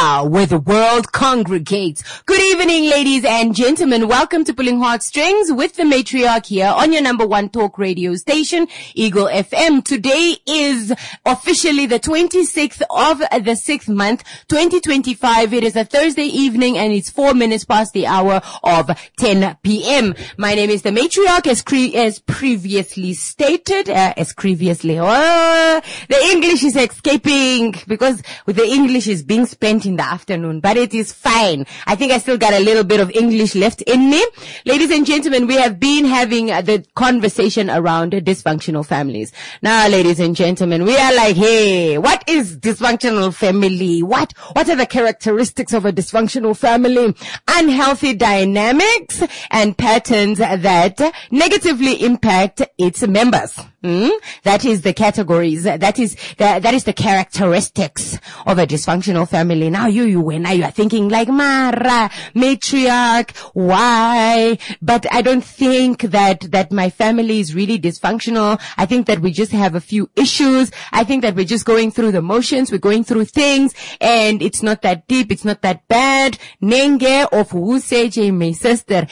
Africa, where the world congregates. Good evening, ladies and gentlemen. Welcome to Pulling Heartstrings with the matriarch here on your number one talk radio station, Eagle FM. Today is officially the 26th of the 6th month, 2025. It is a Thursday evening and it's 4 minutes past the hour of 10 p.m. My name is the matriarch, as previously stated, the English is escaping because with the English is being spent in the afternoon, but it is fine. I think I still got a little bit of English left in me. Ladies and gentlemen, we have been having the conversation around dysfunctional families. Now, ladies and gentlemen, we are like, hey, what is dysfunctional family? What are the characteristics of a dysfunctional family? Unhealthy dynamics and patterns that negatively impact its members. That is the categories. That is the characteristics of a dysfunctional family. Now you are thinking like, Mara, matriarch, why? But I don't think that my family is really dysfunctional. I think that we just have a few issues. I think that we're just going through the motions. We're going through things and it's not that deep. It's not that bad. Nenge of Wuseje, my sister.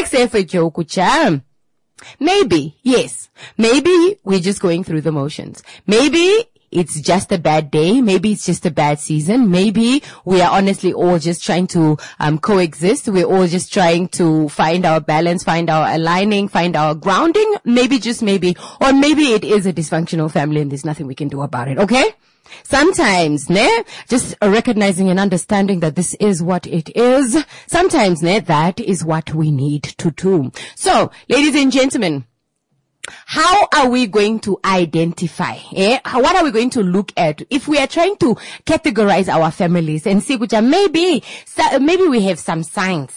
Kucha. Maybe, yes. Maybe we're just going through the motions. Maybe it's just a bad day. Maybe it's just a bad season. Maybe we are honestly all just trying to coexist. We're all just trying to find our balance, find our aligning, find our grounding. Maybe, just maybe. Or maybe it is a dysfunctional family and there's nothing we can do about it, okay? Sometimes, just recognizing and understanding that this is what it is. Sometimes, that is what we need to do. So, ladies and gentlemen, how are we going to identify? What are we going to look at if we are trying to categorize our families and see which are maybe we have some signs.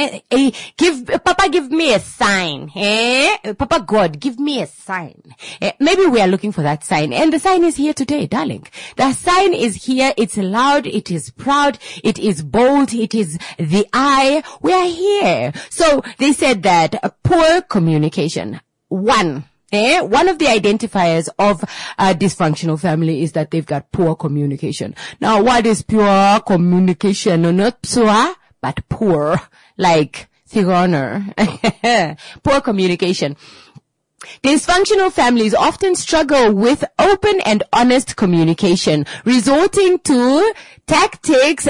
Papa, give me a sign. Papa God, give me a sign. Maybe we are looking for that sign, and the sign is here today, darling. The sign is here. It's loud. It is proud. It is bold. It is the I. We are here. So they said that poor communication. One of the identifiers of a dysfunctional family is that they've got poor communication. Now, what is pure communication? No, not pure, but poor, like Thigoner. Poor communication. Dysfunctional families often struggle with open and honest communication, resorting to tactics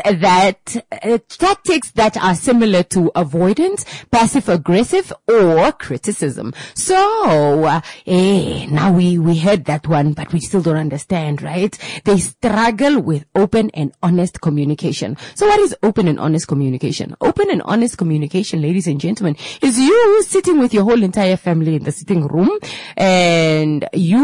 that are similar to avoidance, passive-aggressive, or criticism. So, now we heard that one, but we still don't understand, right? They struggle with open and honest communication. So what is open and honest communication? Open and honest communication, ladies and gentlemen, is you sitting with your whole entire family in the sitting room, and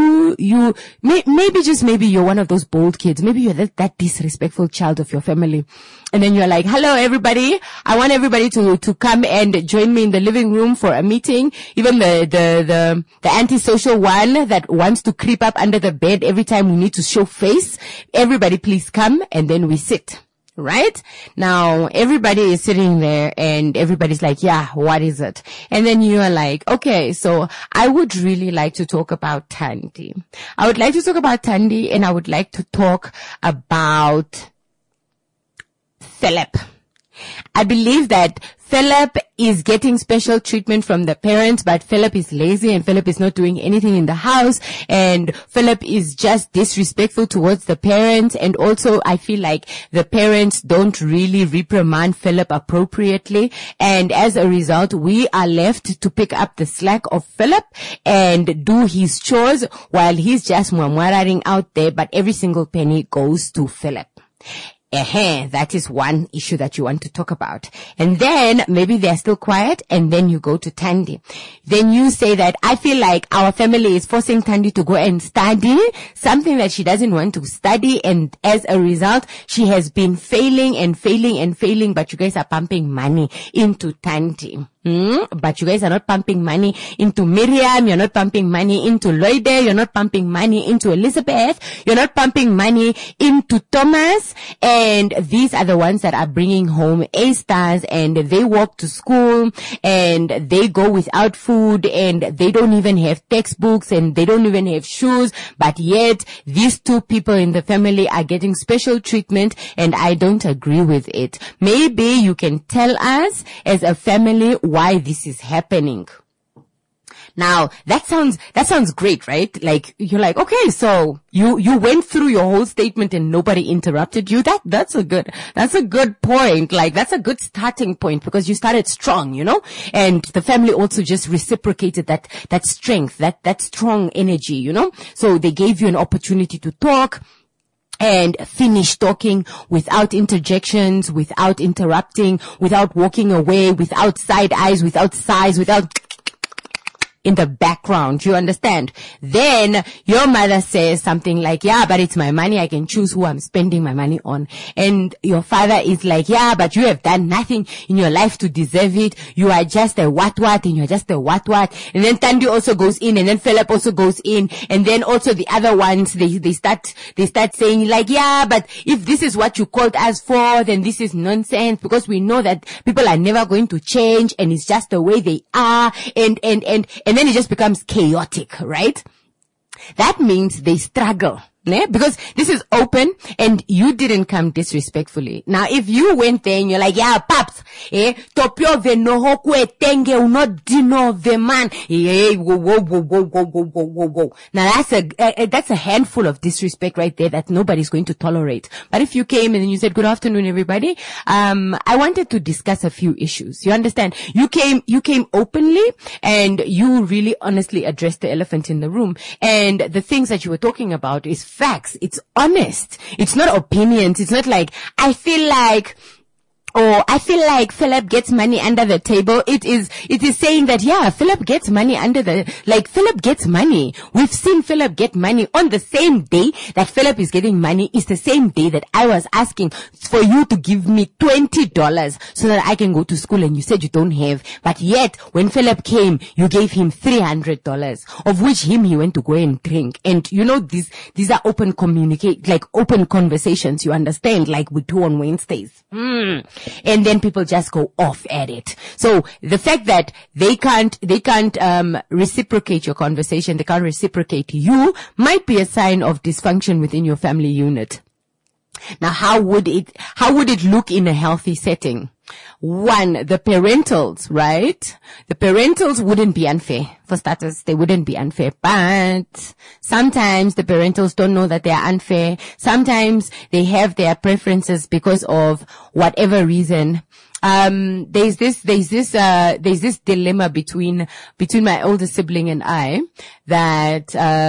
maybe you're one of those bold kids. Maybe you're that disrespectful child of your family. And then you're like, hello everybody. I want everybody to come and join me in the living room for a meeting. Even the antisocial one that wants to creep up under the bed every time we need to show face. Everybody please come, and then we sit. Right? Now, everybody is sitting there and everybody's like, yeah, what is it? And then you are like, okay, so I would really like to talk about Thandi. I would like to talk about Thandi, and I would like to talk about Philip. I believe that Philip is getting special treatment from the parents, but Philip is lazy and Philip is not doing anything in the house, and Philip is just disrespectful towards the parents. And also I feel like the parents don't really reprimand Philip appropriately, and as a result we are left to pick up the slack of Philip and do his chores while he's just mwamwararing out there, but every single penny goes to Philip. That is one issue that you want to talk about. And then maybe they're still quiet, and then you go to Thandi. Then you say that I feel like our family is forcing Thandi to go and study something that she doesn't want to study, and as a result she has been failing, but you guys are pumping money into Thandi. But you guys are not pumping money into Miriam. You're not pumping money into Loide. You're not pumping money into Elizabeth. You're not pumping money into Thomas. And these are the ones that are bringing home A-stars, and they walk to school and they go without food, and they don't even have textbooks, and they don't even have shoes. But yet these two people in the family are getting special treatment, and I don't agree with it. Maybe you can tell us as a family why this is happening. Now, that sounds great, right? Like, you're like, okay, so you went through your whole statement and nobody interrupted you. That's a good point. Like, that's a good starting point, because you started strong, and the family also just reciprocated that strength, that strong energy, so they gave you an opportunity to talk and finish talking without interjections, without interrupting, without walking away, without side eyes, without sighs, without in the background. You understand? Then your mother says something like, yeah, but it's my money. I can choose who I'm spending my money on. And your father is like, yeah, but you have done nothing in your life to deserve it. You are just a what, and you're just a what. And then Thandi also goes in, and then Philip also goes in. And then also the other ones, they start saying like, yeah, but if this is what you called us for, then this is nonsense, because we know that people are never going to change, and it's just the way they are. And then it just becomes chaotic, right? That means they struggle. Because this is open and you didn't come disrespectfully. Now, if you went there and you're like, yeah, paps, topio venoho kwe tenge unodino the man. Whoa. Now that's a handful of disrespect right there that nobody's going to tolerate. But if you came and then you said, good afternoon, everybody, I wanted to discuss a few issues. You understand? You came openly and you really honestly addressed the elephant in the room. And the things that you were talking about is facts. It's honest. It's not opinions. It's not like, I feel like Philip gets money under the table. It is saying that, yeah, Philip gets money Philip gets money. We've seen Philip get money on the same day that Philip is getting money. Is the same day that I was asking for you to give me $20 so that I can go to school, and you said you don't have. But yet, when Philip came, you gave him $300, of which he went to go and drink. And these are open conversations, you understand, like we do on Wednesdays. And then people just go off at it. So the fact that they can't reciprocate your conversation, they can't reciprocate you, might be a sign of dysfunction within your family unit. Now, how would it look in a healthy setting? One, the parentals, right? The parentals wouldn't be unfair. For starters, they wouldn't be unfair. But sometimes the parentals don't know that they are unfair. Sometimes they have their preferences because of whatever reason. There's this dilemma between my older sibling and I that,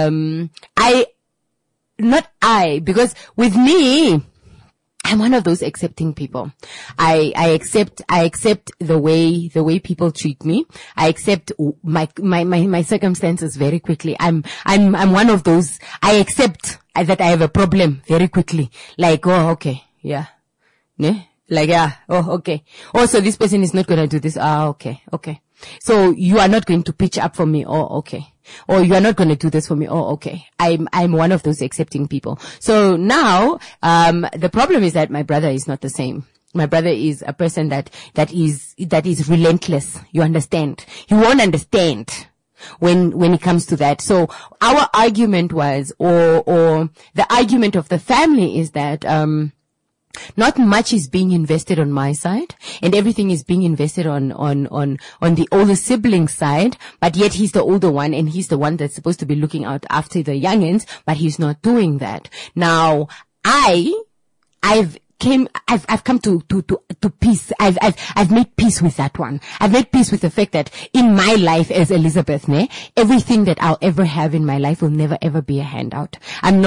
because with me, I'm one of those accepting people. I accept the way people treat me. I accept my circumstances very quickly. I'm one of those. I accept that I have a problem very quickly. Like, oh, okay. Yeah. Yeah. Like, yeah. Oh, okay. Oh, so this person is not going to do this. Ah, okay. Okay. So you are not going to pitch up for me. Oh, okay. Or you are not going to do this for me. Oh, okay. I'm one of those accepting people. So now, the problem is that my brother is not the same. My brother is a person that is relentless. You understand? He won't understand when it comes to that. So our argument was, or the argument of the family is that, not much is being invested on my side, and everything is being invested on the older sibling side, but yet he's the older one, and he's the one that's supposed to be looking out after the youngins, but he's not doing that. Now, I've come to peace. I've made peace with that one. I've made peace with the fact that in my life as Elizabeth, everything that I'll ever have in my life will never ever be a handout.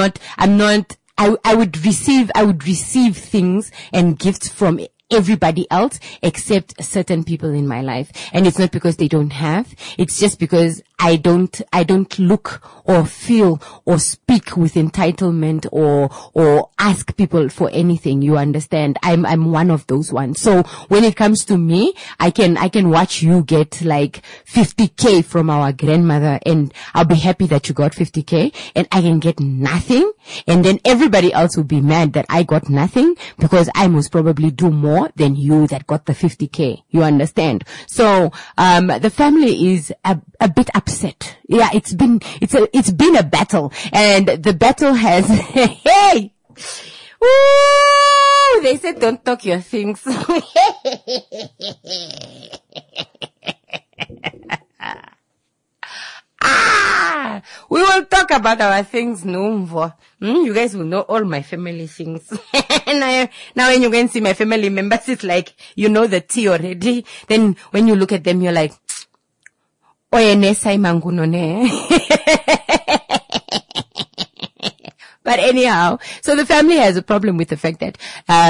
I would receive things and gifts from everybody else except certain people in my life. And it's not because they don't have. It's just because I don't look or feel or speak with entitlement or ask people for anything. You understand? I'm one of those ones. So when it comes to me, I can watch you get like 50K from our grandmother, and I'll be happy that you got 50K, and I can get nothing. And then everybody else will be mad that I got nothing because I most probably do more than you that got the 50K. You understand? So, the family is a bit upset. Yeah, it's been a battle, and the battle has, hey! Ooh, they said don't talk your things. We will talk about our things, no. You guys will know all my family things. Now when you can see my family members, it's like, you know the tea already. Then when you look at them, you're like, oye nesai manguno ne. But anyhow, so the family has a problem with the fact that,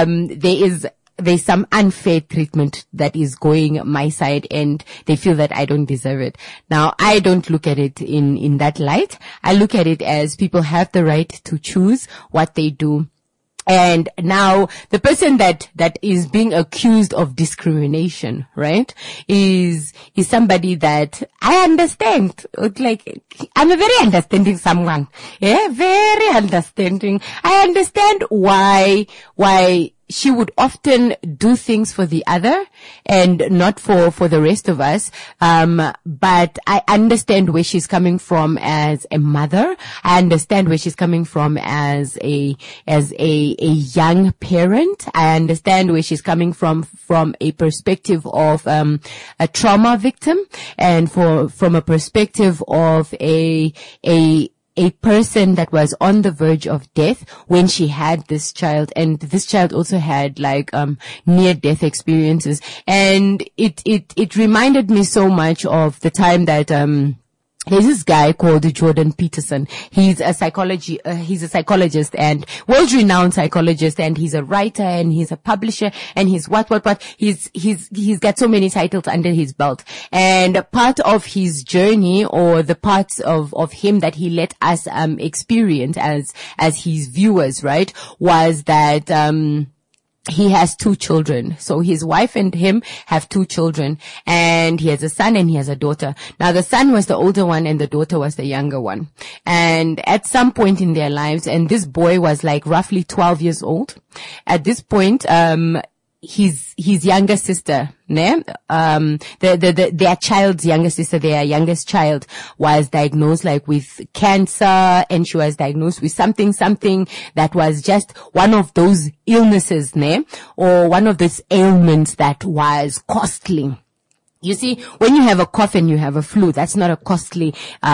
there's some unfair treatment that is going my side, and they feel that I don't deserve it. Now, I don't look at it in that light. I look at it as people have the right to choose what they do. And now the person that is being accused of discrimination, right, is somebody that I understand. Like, I'm a very understanding someone. Yeah, very understanding. I understand why she would often do things for the other and not for the rest of us. But I understand where she's coming from as a mother. I understand where she's coming from as a young parent. I understand where she's coming from a perspective of, a trauma victim, and from a perspective of a person that was on the verge of death when she had this child, and this child also had like near death experiences. And it reminded me so much of the time that there's this guy called Jordan Peterson. He's a psychologist and world-renowned psychologist, and he's a writer and he's a publisher and he's what. He's got so many titles under his belt. And part of his journey, or the parts of him that he let us experience as his viewers, right, was that he has 2 children. So his wife and him have 2 children, and he has a son and he has a daughter. Now the son was the older one and the daughter was the younger one. And at some point in their lives, and this boy was like roughly 12 years old. At this point, his younger sister, their child's younger sister, their youngest child, was diagnosed like with cancer, and she was diagnosed with something that was just one of those illnesses, or one of those ailments that was costly. You see, when you have a cough and you have a flu, that's not a costly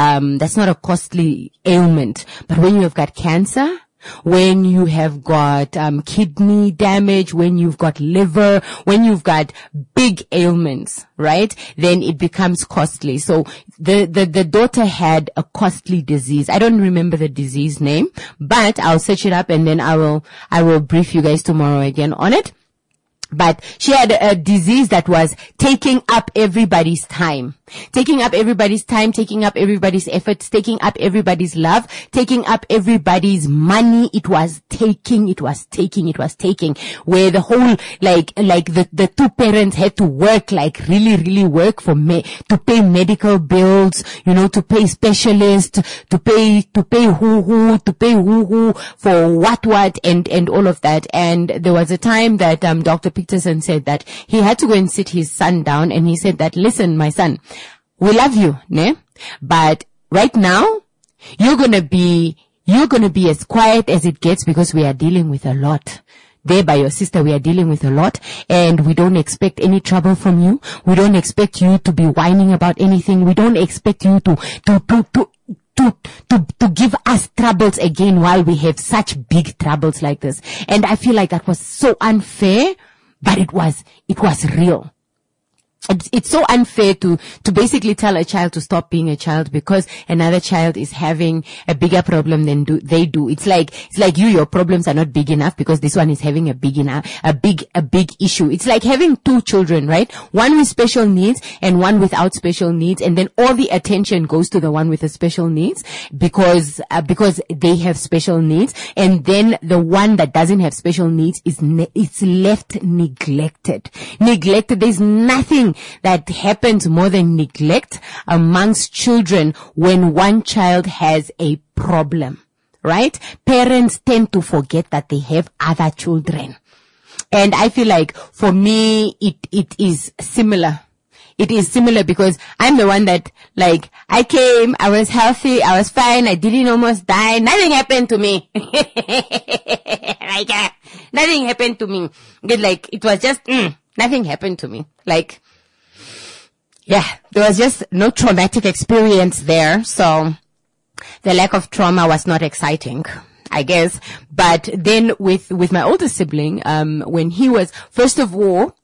ailment. But when you have got cancer, when you have got kidney damage, when you've got liver, when you've got big ailments, right, then it becomes costly. So the daughter had a costly disease. I don't remember the disease name, but I'll search it up and then I will brief you guys tomorrow again on it. But she had a disease that was taking up everybody's time, taking up everybody's efforts, taking up everybody's love, taking up everybody's money. It was taking, where the whole, like the 2 parents had to work, like really work to pay medical bills, to pay specialists, to pay who for what, and all of that. And there was a time that, Dr. Peterson said that he had to go and sit his son down, and he said that, listen, my son, we love you, but right now, you're gonna be as quiet as it gets, because we are dealing with a lot. There by your sister, we are dealing with a lot, and we don't expect any trouble from you. We don't expect you to be whining about anything. We don't expect you to give us troubles again while we have such big troubles like this. And I feel like that was so unfair, but it was real. it's so unfair to basically tell a child to stop being a child because another child is having a bigger problem than they do. It's like your problems are not big enough because this one is having a big issue. It's like having two children, right? One with special needs and one without special needs, and then all the attention goes to the one with the special needs because they have special needs, and then the one that doesn't have special needs it's left neglected. There's nothing that happens more than neglect amongst children when one child has a problem, right? Parents tend to forget that they have other children. And I feel like for me, it is similar. It is similar because I'm the one that, like, I came, I was healthy, I was fine, I didn't almost die, nothing happened to me. Nothing happened to me. Like, it was just, nothing happened to me. Like, yeah, there was just no traumatic experience there, so the lack of trauma was not exciting, I guess. But then with my older sibling, when he was, first of all,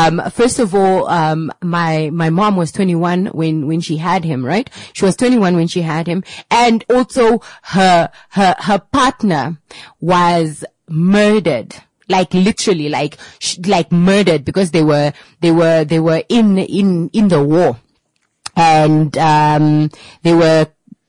my mom was 21 when she had him, right? She was 21 when she had him. And also her partner was murdered. Like literally, like murdered because they were in the war. And, they were,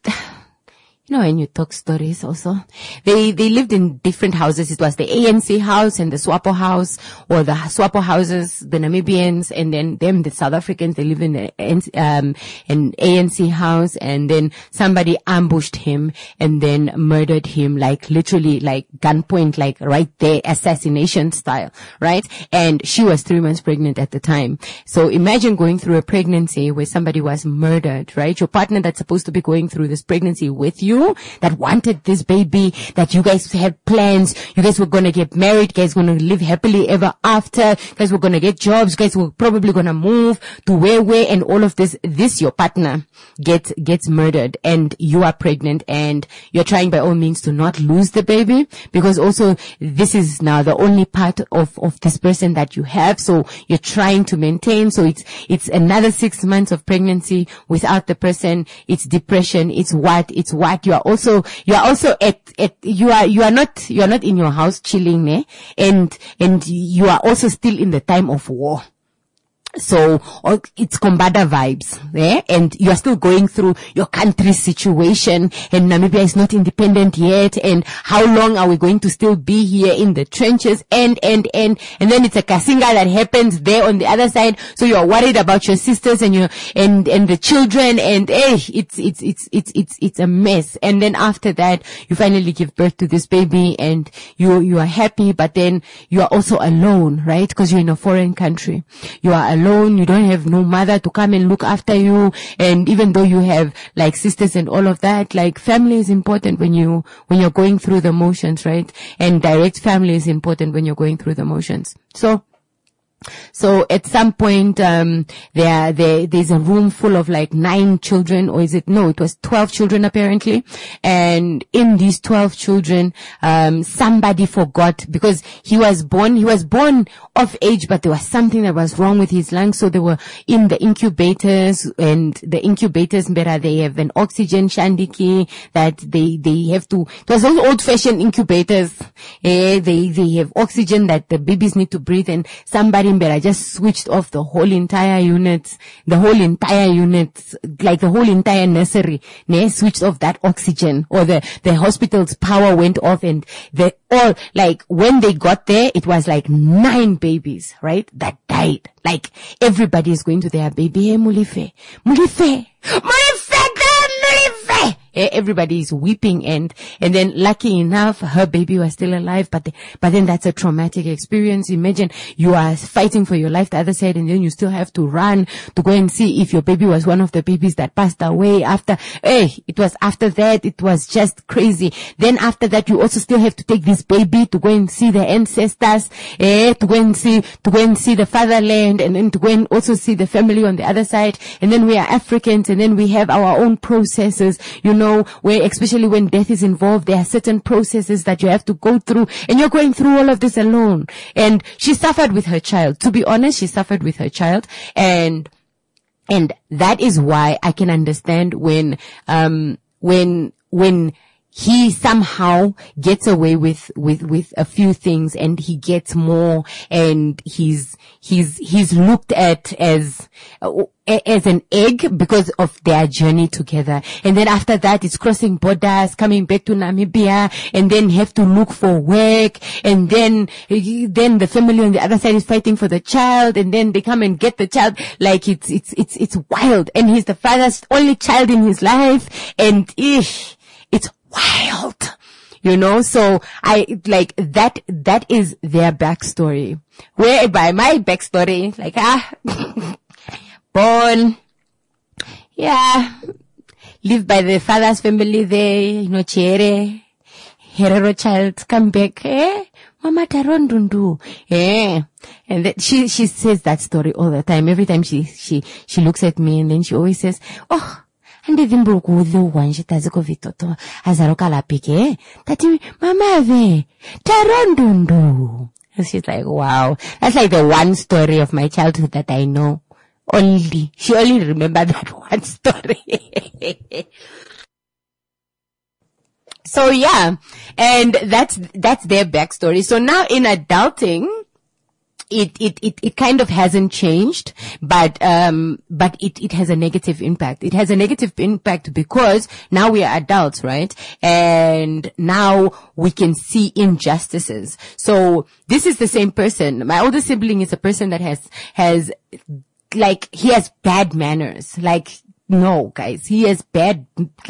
you know, when you talk stories also, they lived in different houses. It was the ANC house and the SWAPO house, or the SWAPO houses, the Namibians, and then them, the South Africans, they live in the an ANC house, and then somebody ambushed him and then murdered him, like literally, like gunpoint, like right there, assassination style, right? And she was 3 months pregnant at the time. So imagine going through a pregnancy where somebody was murdered, right? Your partner that's supposed to be going through this pregnancy with you, that wanted this baby, that you guys had plans, you guys were going to get married, you guys were going to live happily ever after, you guys were going to get jobs, you guys were probably going to move to where, and all of this, your partner gets murdered, and you are pregnant, and you're trying by all means to not lose the baby, because also this is now the only part of this person that you have, so you're trying to maintain, so it's another 6 months of pregnancy without the person, it's depression, it's what, you are also you are not in your house chilling, eh? And you are also still in the time of war. So it's Kombada vibes, eh? And you are still going through your country's situation, and Namibia is not independent yet, and how long are we going to still be here in the trenches, and then it's a Kasinga that happens there on the other side, so you are worried about your sisters and the children, and it's a mess. And then after that, you finally give birth to this baby, and you are happy, but then you are also alone, right? Because you're in a foreign country. You are alone, you don't have no mother to come and look after you, and even though you have like sisters and all of that, like family is important when you're going through the motions, right? And direct family is important when you're going through the motions. So at some point, there's a room full of like 9 children, or it was 12 children apparently. And in these 12 children, somebody forgot, because he was born off age, but there was something that was wrong with his lungs. So they were in the incubators, and the incubators, they have an oxygen shandiki that they have to, it was those old fashioned incubators. They have oxygen that the babies need to breathe, and somebody I just switched off the whole entire unit, like the whole entire nursery, switched off that oxygen, or the hospital's power went off, and when they got there, it was like 9 babies, right, that died. Like everybody is going to their baby, hey, Mulife. Everybody is weeping, and then lucky enough, her baby was still alive, but then that's a traumatic experience. Imagine you are fighting for your life the other side, and then you still have to run to go and see if your baby was one of the babies that passed away after. It was after that, it was just crazy. Then after that, you also still have to take this baby to go and see the ancestors, to go and see the fatherland, and then to go and also see the family on the other side. And then we are Africans, and then we have our own processes, where, especially when death is involved, there are certain processes that you have to go through, and you're going through all of this alone. And she suffered with her child. To be honest, she suffered with her child, and that is why I can understand when he somehow gets away with a few things, and he gets more, and he's looked at as an egg because of their journey together. And then after that, it's crossing borders, coming back to Namibia, and then have to look for work. And then the family on the other side is fighting for the child, and then they come and get the child. Like, it's wild. And he's the father's only child in his life. And it's wild, so I like that is their backstory. Whereby my backstory, born, live by the father's family there, Chere, Herero child, come back, Mama Tarondundu, and that she says that story all the time. Every time she looks at me, and then she always says, oh, ande dimbrukulo wanje taziko vitoto azaroka lapike tati mama ve tarondundu. And she's like, wow, that's like the one story of my childhood that I know. She only remembered that one story. So yeah, and that's their backstory. So now in adulting, it kind of hasn't changed, but it has a negative impact. It has a negative impact because now we are adults, right? And now we can see injustices. So this is the same person. My older sibling is a person that has he has bad manners. No, guys, he has bad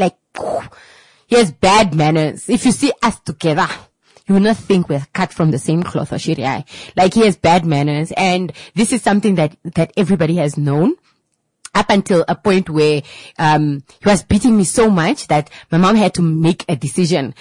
manners. If you see us together, you will not think we're cut from the same cloth or shiri. He has bad manners, and this is something that everybody has known up until a point where he was beating me so much that my mom had to make a decision.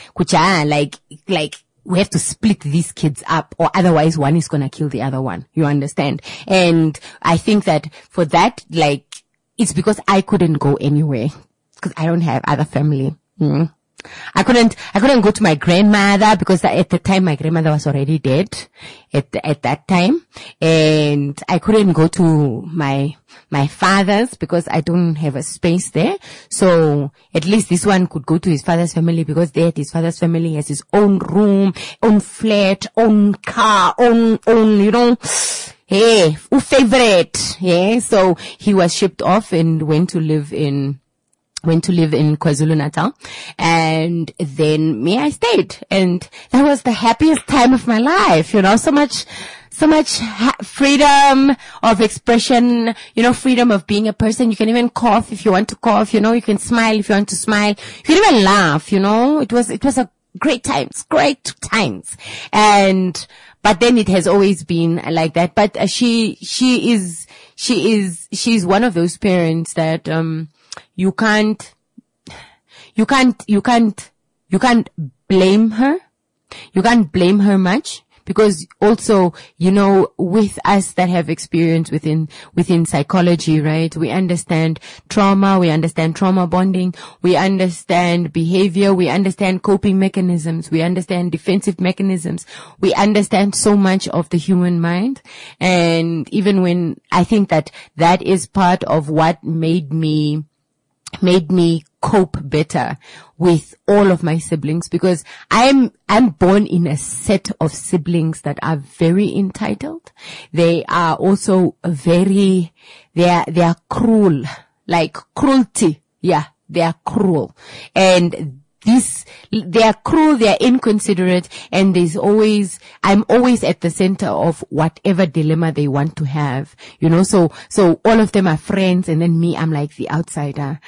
We have to split these kids up, or otherwise one is gonna kill the other one. You understand? And I think that for that, it's because I couldn't go anywhere because I don't have other family. I couldn't go to my grandmother because at the time my grandmother was already dead at that time. And I couldn't go to my father's because I don't have a space there. So at least this one could go to his father's family because there his father's family has his own room, own flat, own car, own, favorite. Yeah. So he was shipped off and went to live in KwaZulu-Natal, and then I stayed, and that was the happiest time of my life, so much freedom of expression, freedom of being a person. You can even cough if you want to cough, you can smile if you want to smile. You can even laugh, it was a great times. But then it has always been like that. But she's one of those parents that, you can't blame her. You can't blame her much because also, with us that have experience within psychology, right? We understand trauma. We understand trauma bonding. We understand behavior. We understand coping mechanisms. We understand defensive mechanisms. We understand so much of the human mind. And even when I think that is part of what made me cope better with all of my siblings, because I'm born in a set of siblings that are very entitled. They are also they are cruel, like cruelty. Yeah, they are cruel. And they are cruel, they are inconsiderate, and I'm always at the center of whatever dilemma they want to have, so all of them are friends, and then me, I'm like the outsider,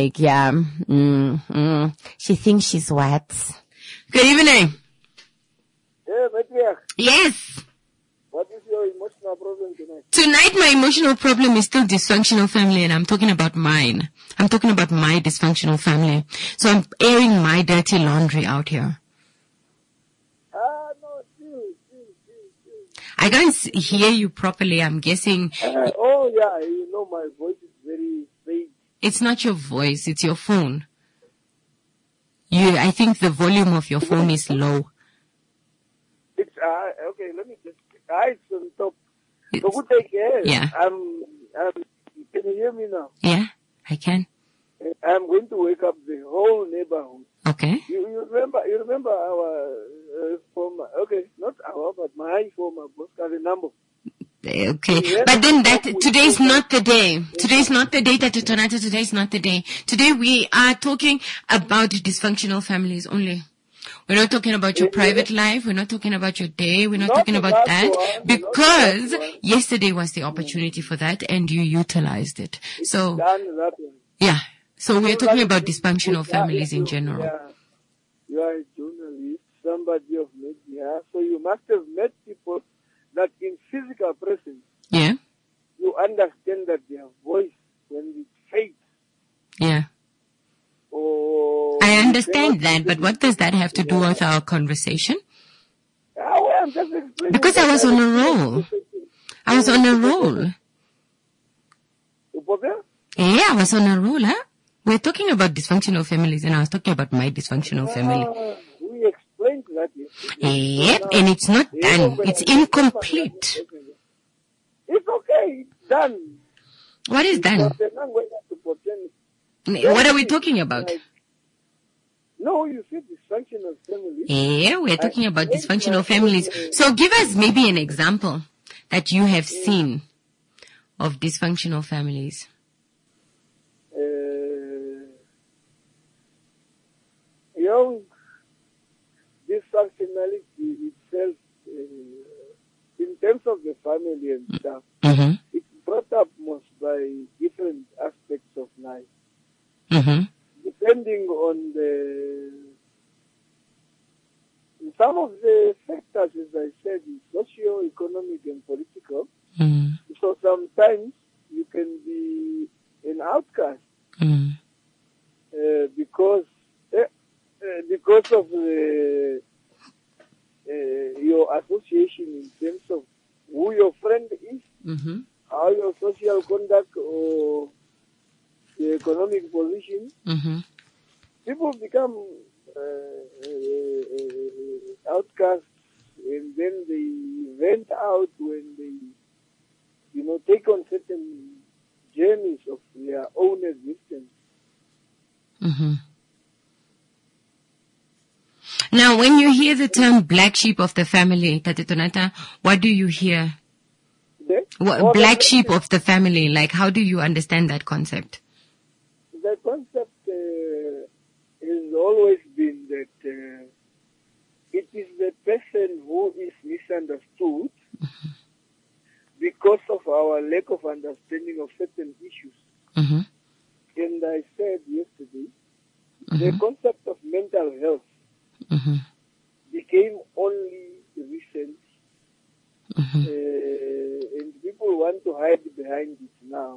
she thinks she's what? Good evening. Yeah, Matriarch. Yes. What is your emotional problem tonight? Tonight, my emotional problem is still dysfunctional family, and I'm talking about mine. I'm talking about my dysfunctional family. So I'm airing my dirty laundry out here. No, chill. I can't hear you properly, I'm guessing. Oh, yeah, my voice is very vague. It's not your voice, it's your phone. I think the volume of your phone is low. It's, okay, let me just, it's on top. So good take care. Yeah. Can you hear me now? Yeah, I can. I'm going to wake up the whole neighborhood. Okay. You remember our former, okay, not our, but my former boss, Karinambo. Okay. But then today's not the day. Today's not the day that today's not the day. Today we are talking about dysfunctional families only. We're not talking about your private life. We're not talking about your day. We're not talking about that. Because yesterday was the opportunity for that and you utilized it. So, yeah. So we're talking about dysfunctional families in general. Yeah. You are a journalist, somebody of media, so you must have met people that in physical presence, yeah, you understand that their voice, when it fades, yeah, I understand that, but what does that have to do with our conversation? I'm just explaining. Because I was on a roll. I was on a roll. Yeah, I was on a roll, huh? We're talking about dysfunctional families, and I was talking about my dysfunctional family. We explained that yesterday. Yep, and it's not done. It's incomplete. It's okay. It's done. What is done? What are we talking about? No, you said dysfunctional families. Yeah, we're talking about dysfunctional families. So give us maybe an example that you have seen of dysfunctional families. Young dysfunctionality itself, in terms of the family and stuff, it's brought up most by different aspects of life. Depending on some of the factors, as I said, socio-economic and political. So sometimes you can be an outcast because of your association in terms of who your friend is, how your social conduct or the economic position. People become outcasts, and then they vent out when they, take on certain journeys of their own existence. Now, when you hear the term black sheep of the family, Tate Tonata, what do you hear? Black sheep of the family, like how do you understand that concept? The concept has always been that it is the person who is misunderstood because of our lack of understanding of certain issues. And I said yesterday, the concept of mental health became only recent, and people want to hide behind it now.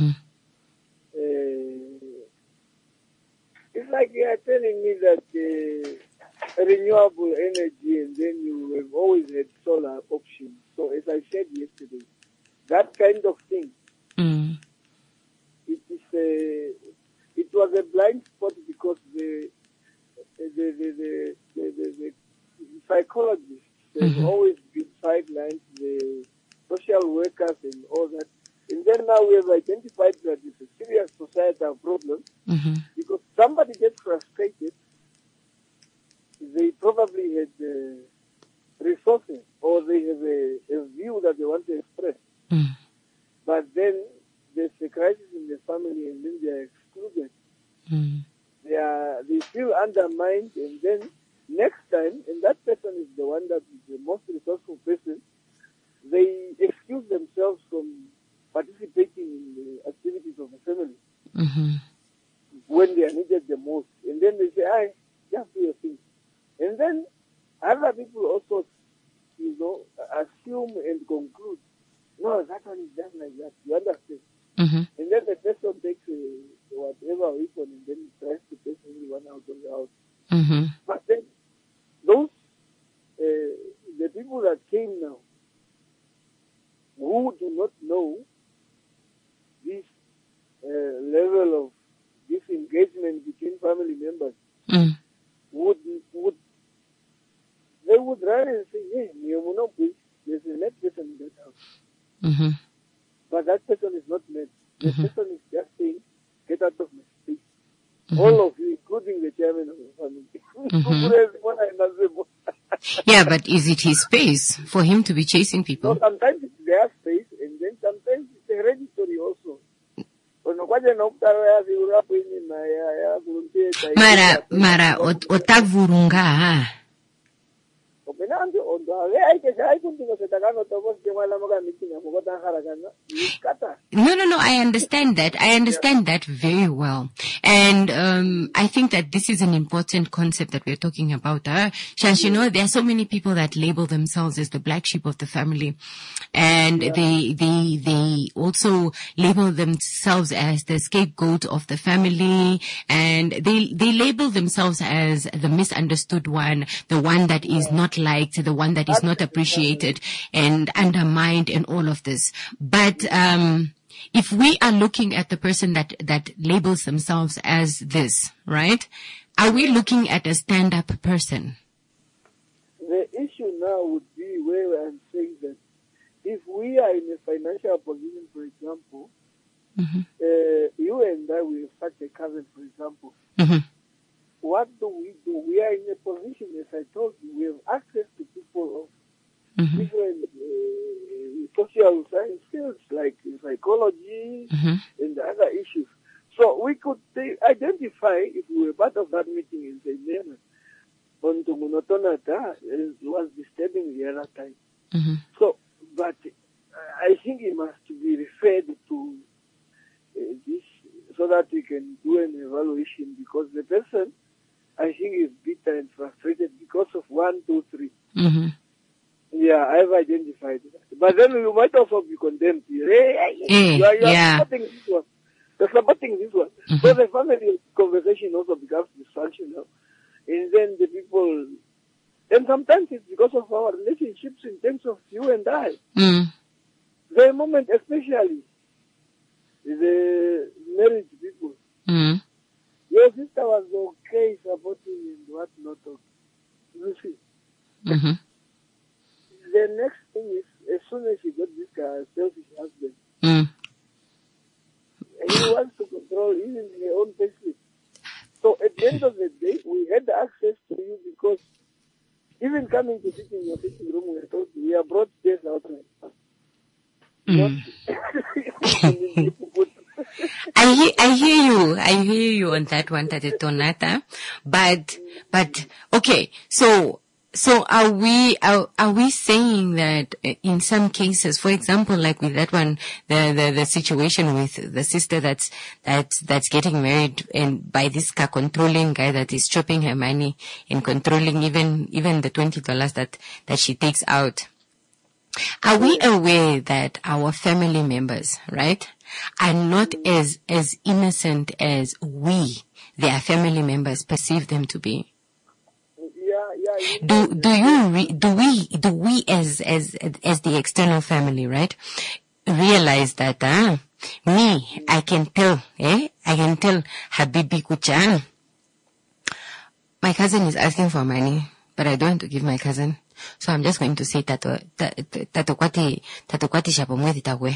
It's like you are telling me that renewable energy, and then you have always had solar options. So as I said yesterday, that kind of thing, it was a blind spot because the psychologists have always been sidelined, the social workers and all that. And then now we have identified that it's a serious societal problem because somebody gets frustrated. They probably had resources or they have a view that they want to express. But then there's a crisis in the family and then they are excluded. They feel undermined, and then next time, and that person is the one that is the most resourceful person, they excuse themselves from participating in the activities of the family when they are needed the most. And then they say, just do your thing. And then other people also, assume and conclude, no, that one is done like that. You understand? And then the person takes whatever weapon and then tries to take everyone out of the house. But then those, the people that came now, who do not know this level of disengagement between family members, would rather say, hey, there's a mad person in that house. Mm-hmm. But that person is not mad. The person is just saying, get out of my space. Mm-hmm. All of you, including the chairman of the family. Yeah, but is it his space for him to be chasing people? So sometimes it's their space, and then sometimes it's hereditary also. Mara, otavurunga. No, I understand that. I understand that very well. And I think that this is an important concept that we're talking about. Shash, there are so many people that label themselves as the black sheep of the family. And they also label themselves as the scapegoat of the family. And they label themselves as the misunderstood one, the one that is not liked, the one that is not appreciated and undermined and all of this. But if we are looking at the person that labels themselves as this, right? Are we looking at a stand-up person? The issue now would be where I'm saying that if we are in a financial position, for example, you and I will such a cousin, for example. What do? We are in a position, as I told you, we have access to people of different social science fields like psychology and other issues. So we could identify, if we were part of that meeting in the Nena, it was disturbing the other time. So, but I think it must be referred to this so that we can do an evaluation, because the person, I think, is bitter and frustrated because of 1, 2, 3. Yeah, I've identified that. But then you might also be condemned. You are supporting this one. You're supporting this one. So the family conversation also becomes dysfunctional. And then the people, and sometimes it's because of our relationships in terms of you and I. The moment, especially the married people. Your sister was okay supporting and what not okay. You see? The next thing is, as soon as she got this selfish husband, he wants to control even her own payslip. So at the end of the day, we had access to you because even coming to sit in your sitting room, we told you, we are brought chairs outside. I hear you on that one, Tate Tonata. But okay, so are we saying that in some cases, for example, like with that one, the situation with the sister that's getting married and by this controlling guy that is chopping her money and controlling even the $20 that she takes out. Are we aware that our family members, right, are not as innocent as their family members, perceive them to be? Do we as the external family, right, realize that I can tell Habibi Kuchan, my cousin is asking for money, but I don't want to give my cousin, so I'm just going to say tato kwati shapomwezi takwe.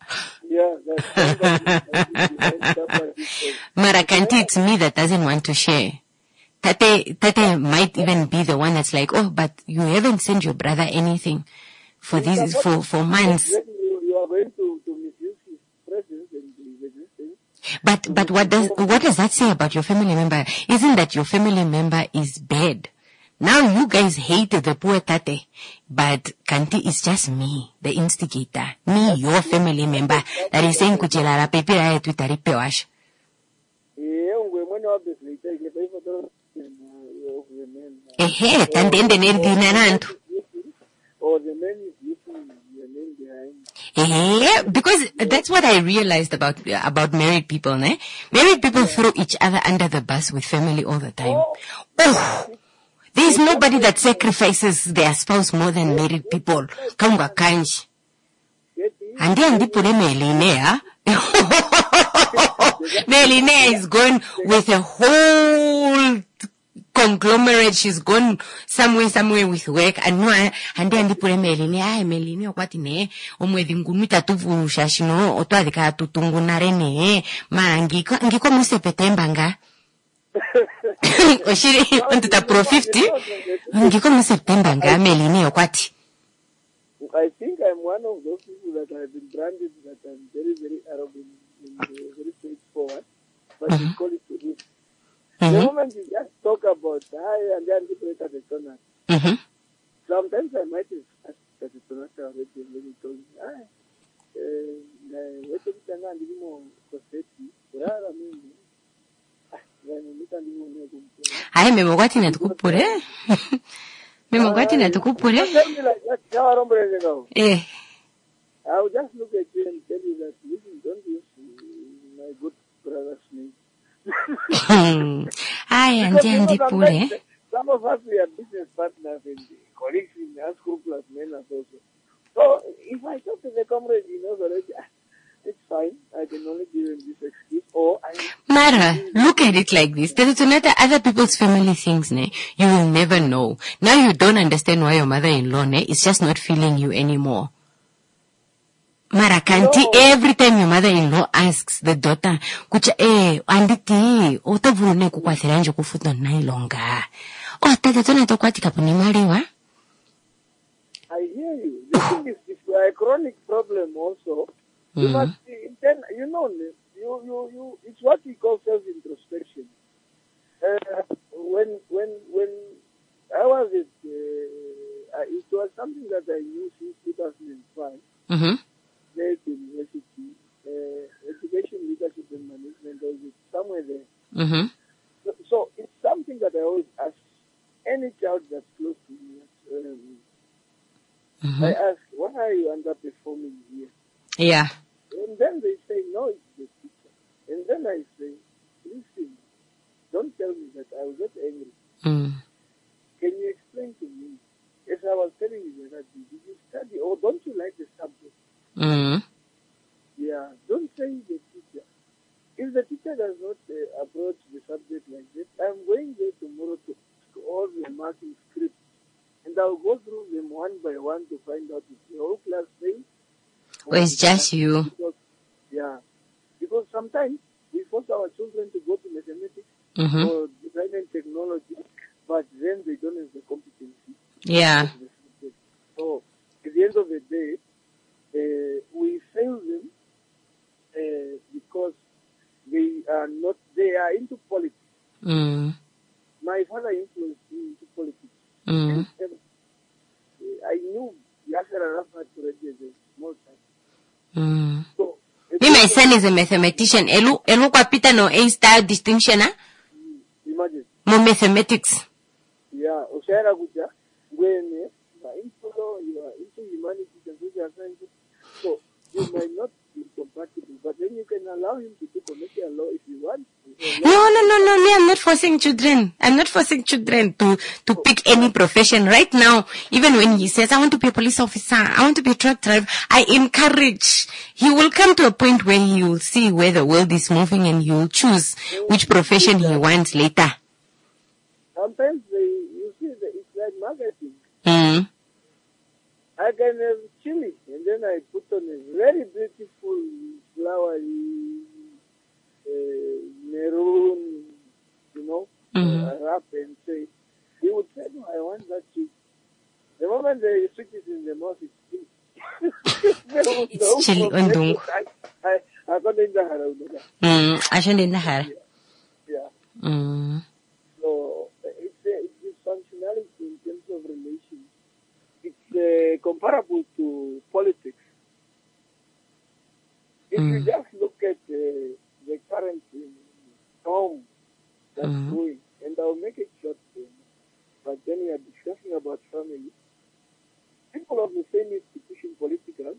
Marakanti, it's me that doesn't want to share. Tate might even be the one that's like, oh, but you haven't sent your brother anything for these for months. You are going to misuse his presence and his existence. But what does that say about your family member? Isn't that your family member is bad? Now you guys hate the poor Tate, but Kanti is just me, the instigator. Me, your family member, that is saying kuchelara pepira etwitari pewash. And then the name dinanantu. Or the man is using your name behind. Yeah, because that's what I realized about married people, ne? Married people throw each other under the bus with family all the time. Oh, there's nobody that sacrifices their spouse more than married people. Kangwa kanji. And then the pure Melinea. Melinea is going with a whole conglomerate. She's gone somewhere with work. And then pure Melini okwati ne omwezi ngunu tatuvusha shino otwadika tutungunare ne ngiko musepetemba nga. Oshiri ontuta pro 50 ngiko musepetemba nga Melini okwati. I think I'm one of those people that have been branded that I'm very, very arrogant and very straightforward. But you call it to this. The moment you just talk about and then people look at the donor. Sometimes I might have asked that the donor already when he told me, what is the name of I will just look at you and tell you that listen, don't use my good brother's name. Some of us, we are business partners and colleagues in unscrupulous manners also. So if I talk to the comrade, he knows already, it's fine. I can only give him this excuse. Mara, look at it like this. There is another other people's family things, ne? You will never know. Now you don't understand why your mother-in-law, ne, is just not feeling you anymore. Mara, Kanti, every time your mother-in-law asks the daughter, kucha, anditi, otavune kukwathiranjo kufuto nailonga. Tata tona tokwati kapuni mariwa? I hear you. The thing is, it's a chronic problem also. You must then, it's what we call self-introspection. When I was at, it was something that I knew since 2005. There at the university, education, leadership, and management, or somewhere there. So it's something that I always ask any child that's close to me. I ask, why are you underperforming here? Yeah. And then they say, no, it's the teacher. And then I say, listen, don't tell me that I will get angry. Can you explain to me? As I was telling you that, did you study or don't you like the subject? Yeah, don't say the teacher. If the teacher does not approach the subject like this, I'm going there tomorrow to all the marking scripts. And I'll go through them one by one to find out if the whole class fails. Or it's just you. Because sometimes we force our children to go to mathematics or design and technology, but then they don't have the competency. Yeah. So at the end of the day, we fail them because they are into politics. My father influenced me into politics. And, I knew Yasser Arafat already as a small child. So, my son is a mathematician. Elu kapita no A-star distinction, huh? Imagine. Mo mathematics. Yeah, Oshaira Guja, when you are into humanities and social sciences, so you might not be compatible, but then you can allow him to do commercial law if you want. No, I'm not forcing children. I'm not forcing children to pick any profession. Right now, even when he says, I want to be a police officer, I want to be a truck driver, I encourage. He will come to a point where he will see where the world is moving and he will choose which profession he wants later. Sometimes you see that it's like marketing. I can have chili and then I put on a very beautiful flowery maroon, wrap and say, he would say, no, I want that chili. The moment they stick it in the mouth, it's chili. It's chili on dung. I got in the hara. I should in the hara. Yeah. So it's dysfunctionality in terms of relations. It's comparable to politics. If you just look at the current storm that's going, and I'll make it short, but then we are discussing about family. People of the same institution, political,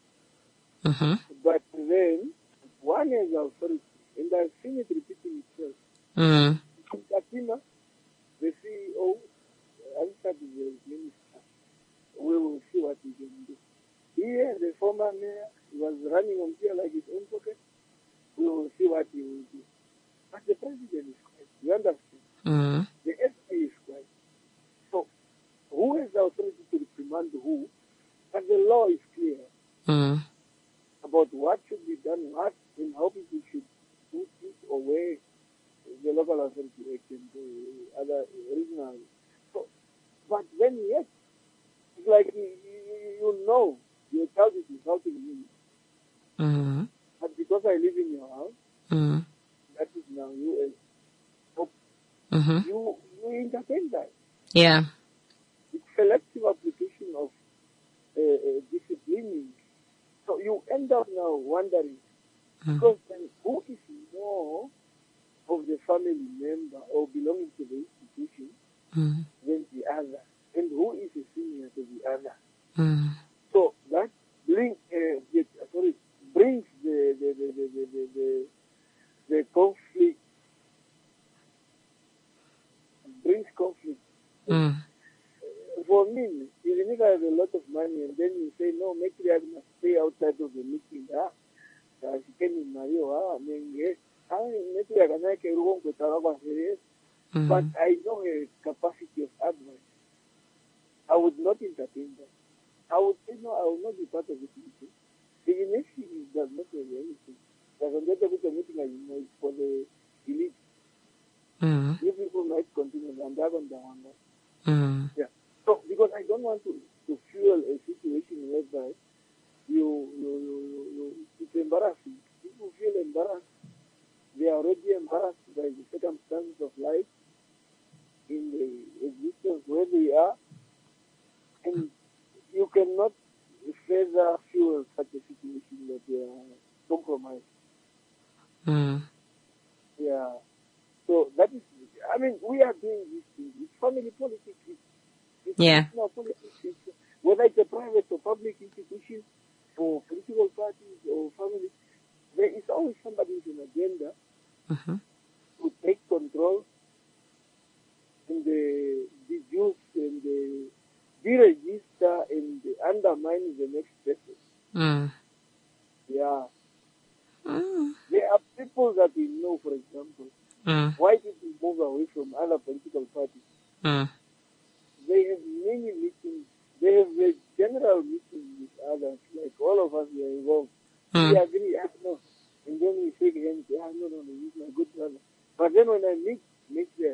but then one has authority, and I've seen it repeating itself. Katima, the CEO, answered the minister. We will see what he can do. Here, the former mayor was running on here like his own pocket. We will see what he will do. But the president is quiet. You understand? The SI Mm. about what should be done, what and how people should do it or where the local authority and the other regional. So, but then yes, it's like you know your child is insulting you, Mm. but because I live in your house, Mm. that is now you as Mm-hmm. you entertain that. Yeah. It's selective application of disciplining. So you end up now wondering, because then who is more of the family member or belonging to the institution Mm. than the other, and who is a senior to the other? Mm. So that brings the conflict, brings conflict. Mm. For me, even if I have a lot of money and then you say, no, make I must stay outside of the meeting, she came in Mario, but I know her capacity of advice. I would not entertain that. I would say, no, I will not be part of this meeting. Even if she does not have anything, doesn't get a good meeting, I know it's for the elite. Mm. You people might continue and that on down. Mm. Yeah. So, because I don't want to fuel a situation whereby it's embarrassing. People feel embarrassed. They are already embarrassed by the circumstances of life in the existence where they are. And you cannot further fuel such a situation that they are compromised. Mm. Yeah. So that is, I mean, we are doing these things. It's family politics. It's Yeah. national politics. Whether it's a private or public institution or political parties or family, there is always somebody with an agenda Mm-hmm. to take control and deduce and deregister and undermine the next person. Mm. Yeah. Mm. There are people that we know, for example, Mm. why people move away from other political parties. Mm. They have many meetings. They have a general meeting with others, like all of us we are involved. We agree, no. And then we shake hands, no, he's my good brother. But then when I meet Matriarch,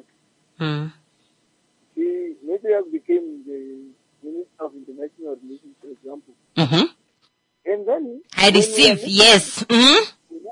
Matriarch became the Minister of International Relations, for example. Mm-hmm. And then... I receive, yes. Mm-hmm.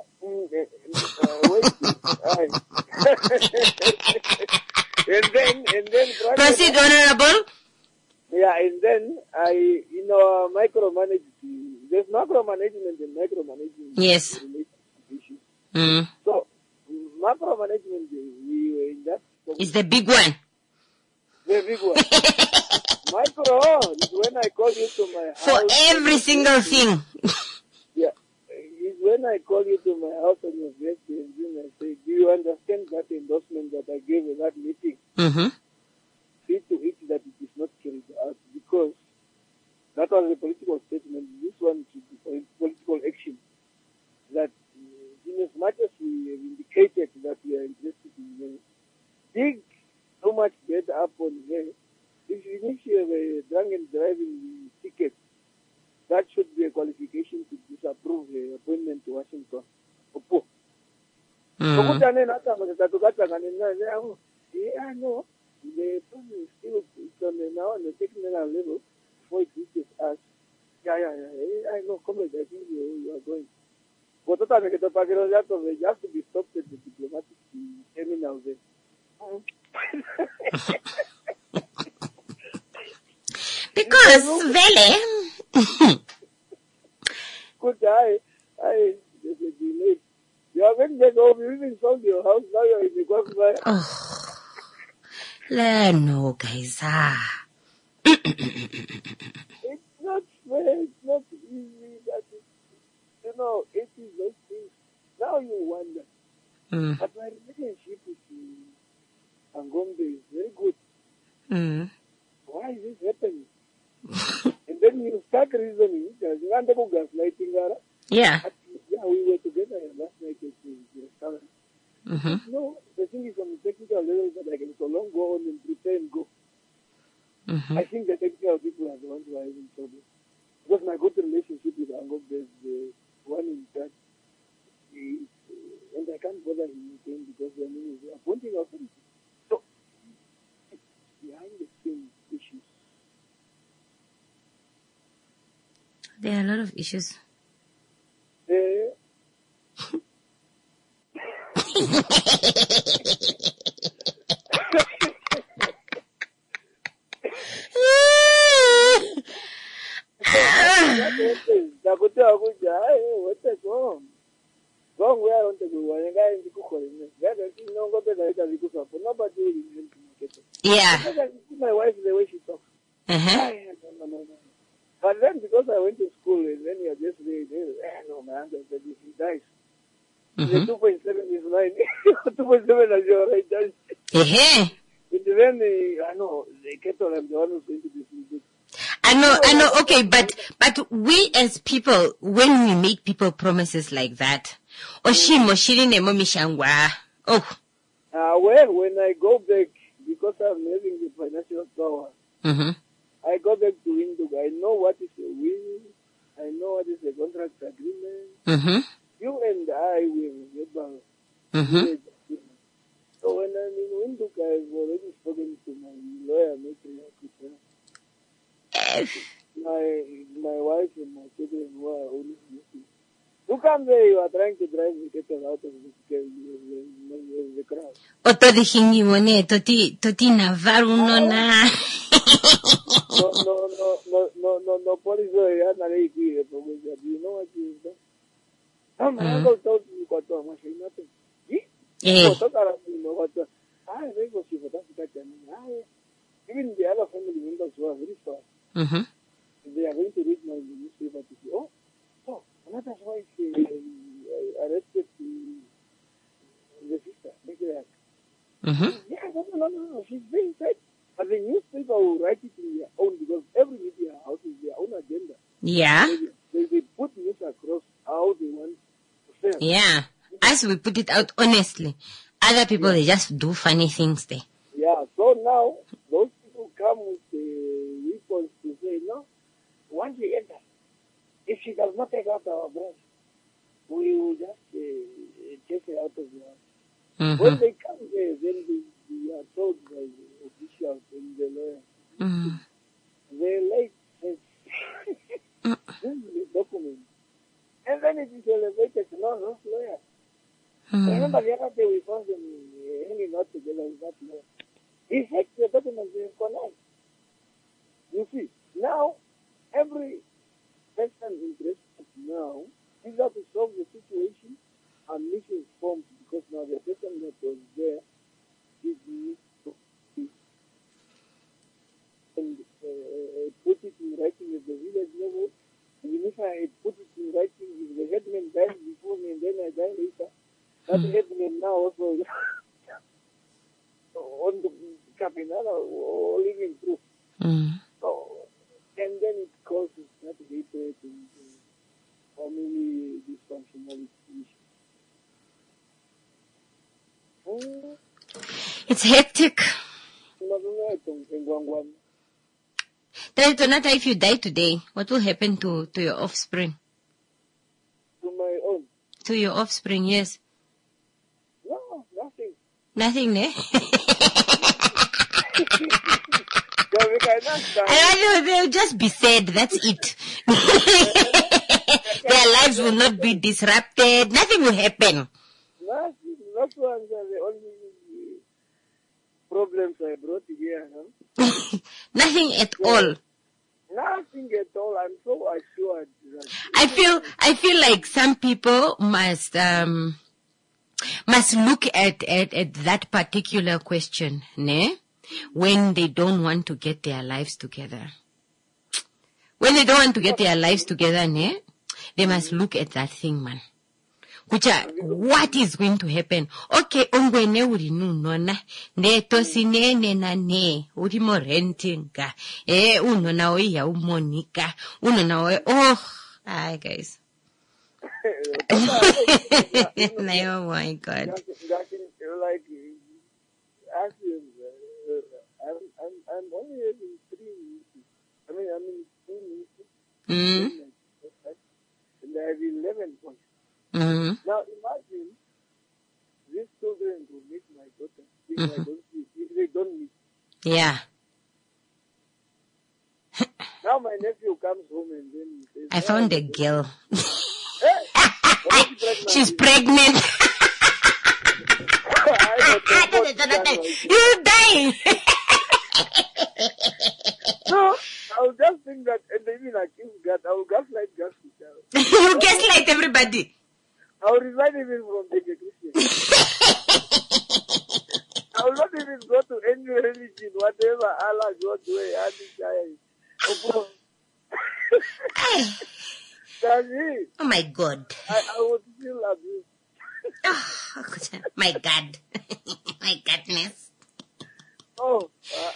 and then... Proceed, Honorable. Yeah, and then micromanage. There's macromanagement and micromanagement. Yes. Mm. So, macromanagement, we were in that. Is the big one. The big one. Micro is when I call you to my house. For every single thing. Yeah. It's when I call you to my house on your birthday and then I say, do you understand that endorsement that I gave in that meeting? Mm-hmm. See to it that it is not carried out, because that was a political statement. This one should be political action. That in as much as we have indicated that we are interested in dig so much bed up on her, if you have a drunk and driving ticket, that should be a qualification to disapprove the appointment to Washington. No. The person is still now on the technical level before it reaches us. Yeah. I know, comrade, I think you are going. But they have to be stopped at the diplomatic terminal there. Because, Vele. Good, there's a delay. You are going to go, you even sold your house, now you're in the crossfire. Oh. No, guys. It's not fair, it's not easy. It is those things. Now you wonder. But my relationship with Angombe is very good. Why is this happening? And then you start reasoning. Yeah. We were together last night at the restaurant. No, the thing is on the technical level that I can so long go on and prepare and go. I think the technical people are the ones who are having trouble. Because my good relationship with Mango, there's the one in that. And I can't bother him again because I mean, he's appointing authority. So, it's behind the scenes issues. There are a lot of issues. Yeah. My wife, the way she talks. No. But then, because I went to school, and then you're just no, my uncle said, if he dies, the 2.7 is mine. 2.7 is your right, Judge. And then, I know, the kettle, I'm the one who's going to be sleeping. I know, okay, but we as people, when we make people promises like that, well, when I go back, because I'm having the financial power, I go back to Windhoek. I know what is a will. I know what is a contract agreement. You and I will remember. So when I'm in Windhoek, I've already spoken to my lawyer, my wife and my children who are only missing. You come there, you are trying to drive the cattle out of the crowd. No, police are you know what you done? My uncle told me what to say nothing. Even the other family members who are very strong. They are going to read my newspaper to say, so another wife arrested the sister. Yeah, no, she's being said. But the newspaper will write it in their own because every media house is their own agenda. Yeah. They put news across how they want to sell. Yeah. As we put it out honestly, other people, they just do funny things there. Yeah, so now, those people come with the weapons to say, no, once we enter, if she does not take out our breast, we will just take her out of the house. When they come there, then they are told by the officials and the lawyer, they late says, this is the document. And then it is elevated to no lawyer. Remember the other day we found them hanging out together with that lawyer. He said the document is connected. You see, now every person interested now is how to solve the situation and misinformed because now the person that was there is misinformed and put it in writing at the village level. And if I put it in writing, if the headman died before me and then I die later, that headman now also on the Capinala or living through. So, and then it causes that hatred and family dysfunctionality issues. It's hectic. Tonata, if you die today, what will happen to your offspring? To my own? To your offspring, yes. No, nothing. Nothing, eh? They'll just be sad, that's it. Their lives will not be disrupted. Nothing will happen. Nothing. That's one of the only problems I brought here. Huh? Nothing at all. Nothing at all. I'm so assured. I feel like some people must look at that particular question, ne? When they don't want to get their lives together. When they don't want to get their lives together, ne? They must look at that thing, man. What is going to happen? Okay, ongwene uri nunona. Ne tosinene na ne. Uri mo renting ka. Unona oya umonika. Unona oya. Hi guys. Oh my God. Like, I'm only having 3 minutes. I mean, 2 minutes. and I have 11 boys. Mm-hmm. Now imagine these children will meet my daughter if they don't meet. Yeah. Now my nephew comes home and then he says, I found a girl. Hey, already pregnant. She's pregnant. You're dying. No, I'll just think that, and maybe like God, I will gaslight God. You gaslight everybody. I will resign even from being a Christian. I will not even go to any religion, whatever Allah, God's way, That's it. Oh my God. I would feel abused. Oh, my God. My godness. Oh,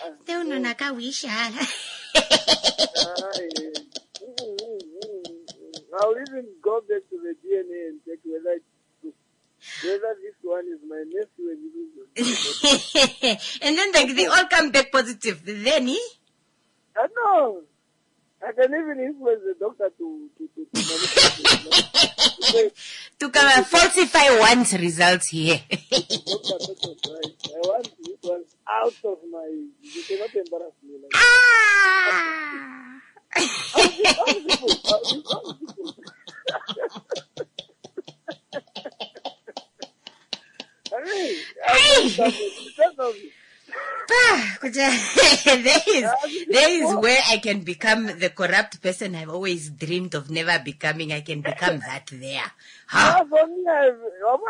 I'll even go back to the DNA and check whether this one is my nephew and and then they all come back positive. Then he? I know. I can even influence the doctor to to come falsify one's results here. Doctor, right. I want this one out of my. You cannot embarrass me like that. There is where I can become the corrupt person I've always dreamed of never becoming. I can become that there. Huh? For me, I'm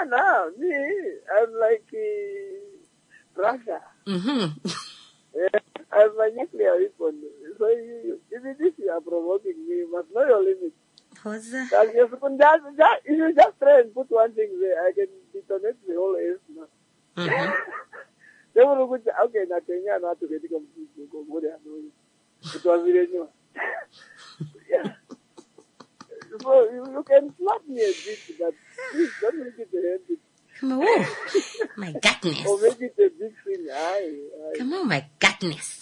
like Russia. Mm-hmm. Yeah, I'm a nuclear weapon. So even if you are provoking me, you must know your limits. What's that? If you just try and put one thing there, I can detonate the whole earth now. Mm-hmm. They will go to, okay, now Kenya not to get it complete. It was really new. Yeah. So you can slap me a bit, but please don't make it a habit. Come on. My godness. Or make it a big thing. Come on, my godness.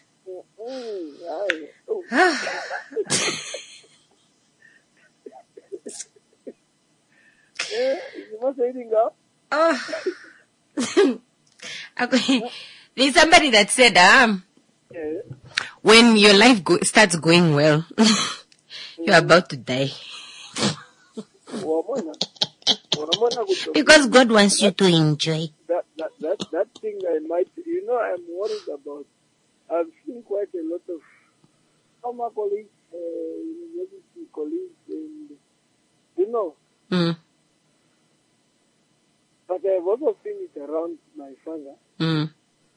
Oh. Yeah, you must say anything else? Oh. Okay. There's somebody that said, when your life starts going well, you're about to die. Because God wants you to enjoy. That thing I might, I'm worried about. I've seen quite a lot of former colleagues, university colleagues, and, Mm. But I've also seen it around my father. Mm.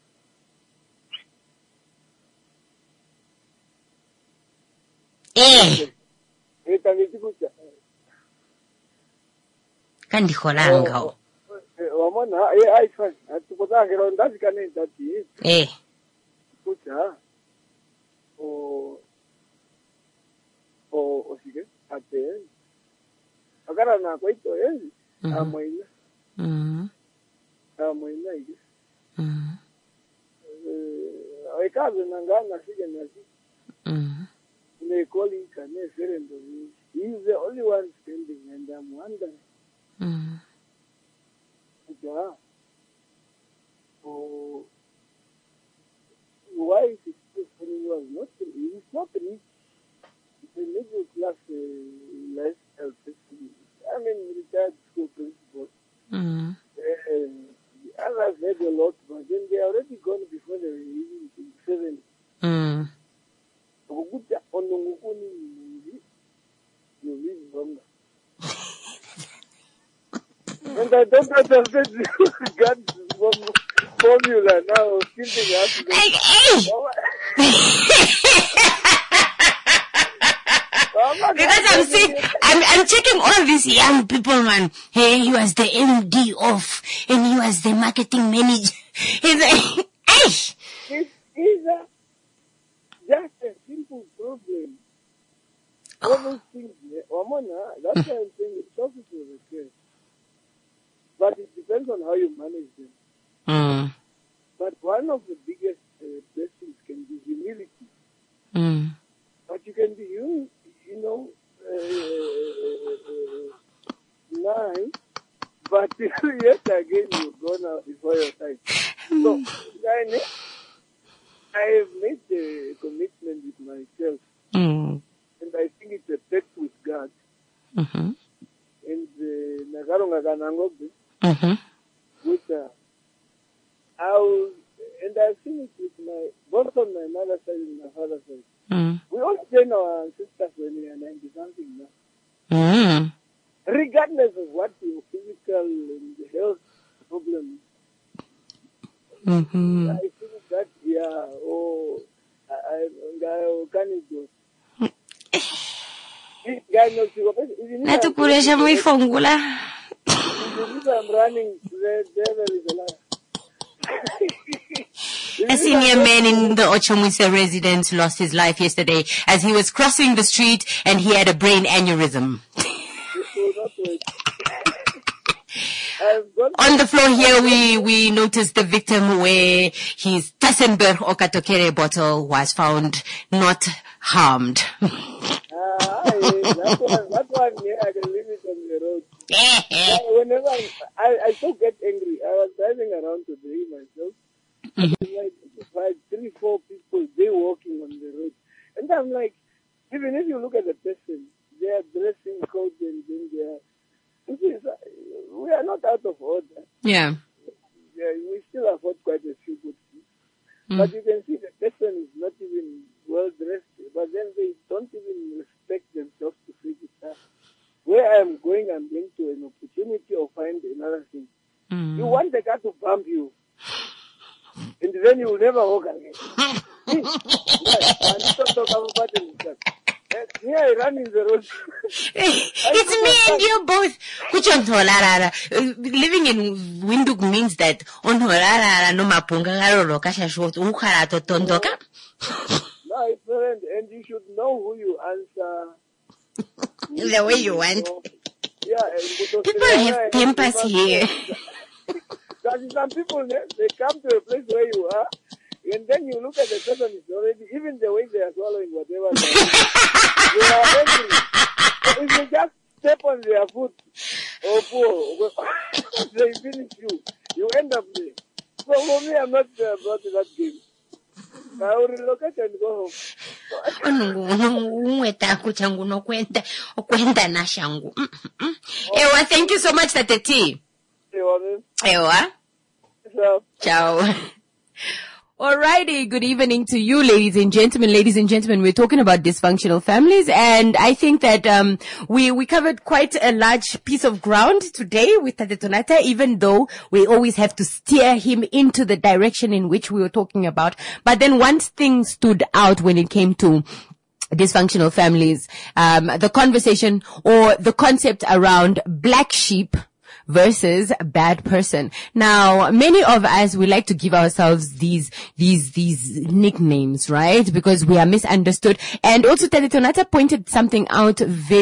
Kandikholanga. Wamona, I find. Atukotanga ndazi kane ndati. Kucha. O sige ate. Agora na kwaito amoina. Amoina ige. Ekaze nangana sige nasi. They call him Kane Serendo. He's the only one standing, and I'm wondering. Yeah. Oh, why is it so funny? He's not rich. He's a middle class lifestyle person. I mean, retired school principal. The others had a lot, but then they already gone before they were even in 70. And I don't understand God's formula now. Because I'm saying, I'm checking all these young people, man. Hey, he was the MD of, and he was the marketing manager. He's like, It's just a simple problem. All those things, that's why I'm saying it's possible to repair. But it depends on how you manage them. But one of the biggest blessings can be humility. But you can be, time, but yet again you go now before your time. So, I have made a commitment with myself, and I think it's a pact with God. And I've seen it with both on my mother's side and my father's side. We all train our sisters when we are 90-something now. Regardless of what your physical and health problems. I think that, can do? Natukuresha muy fongula. I'm running, the devil is alive. A senior man in the Ochomwisa residence lost his life yesterday as he was crossing the street and he had a brain aneurysm. On the floor here, we noticed the victim where his Tassenberg Okatokere bottle was found not harmed. That one, yeah, I can leave it on the road. Whenever I so get angry, I was driving around today myself. Like 3-4 people, they walking on the road. And I'm like, even if you look at the person, they are dressing code and then they are, we are not out of order. Yeah. We still afford quite a few good things. But you can see the person is not even well dressed, but then they don't even respect themselves to say it. Where I am going to an opportunity or find another thing. You want the car to bump you, and then you will never walk again. Here I run in the road. It's me and you both. Living in Windhoek means that no my friend, and you should know who you answer. The way you want. Yeah, people have tempers here. Some people, they come to a place where you are, and then you look at the person, it's already, even the way they are swallowing whatever they are angry. So if you just step on their foot, they finish you. You end up there. So for me, I'm not brought to that game. I will relocate and go home. Ewa, thank you so much, Tate T. Ewa. Ciao. Alrighty, good evening to you, ladies and gentlemen. Ladies and gentlemen, we're talking about dysfunctional families, and I think that we covered quite a large piece of ground today with Tate Tonata, even though we always have to steer him into the direction in which we were talking about. But then one thing stood out when it came to dysfunctional families, the conversation or the concept around black sheep versus bad person. Now, many of us, we like to give ourselves these nicknames, right? Because we are misunderstood. And also, Tate Tonata pointed something out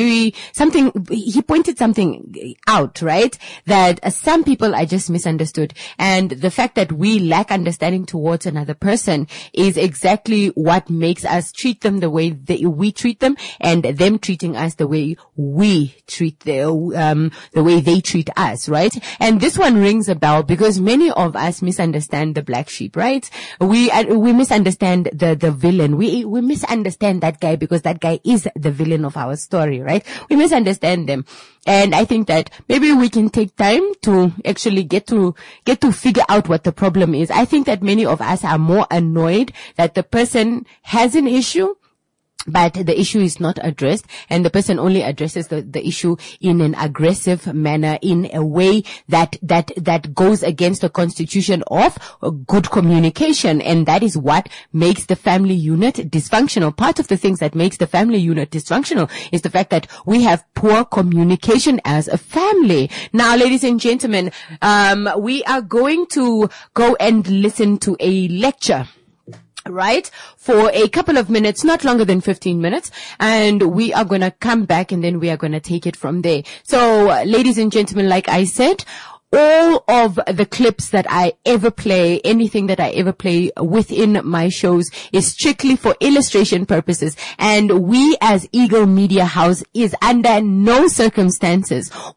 he pointed something out, right? That some people are just misunderstood. And the fact that we lack understanding towards another person is exactly what makes us treat them the way we treat them, and them treating us the way we treat the way they treat us. Right? And this one rings a bell because many of us misunderstand the black sheep, right? We misunderstand the villain. We misunderstand that guy because that guy is the villain of our story, right? We misunderstand them. And I think that maybe we can take time to actually get to figure out what the problem is. I think that many of us are more annoyed that the person has an issue, but the issue is not addressed, and the person only addresses the issue in an aggressive manner, in a way that goes against the constitution of good communication. And that is what makes the family unit dysfunctional. Part of the things that makes the family unit dysfunctional is the fact that we have poor communication as a family. Now, ladies and gentlemen, we are going to go and listen to a lecture, right, for a couple of minutes, not longer than 15 minutes, and we are going to come back and then we are going to take it from there. So, ladies and gentlemen, like I said, all of the clips that I ever play, anything that I ever play within my shows is strictly for illustration purposes. And we as Eagle Media House is under no circumstances or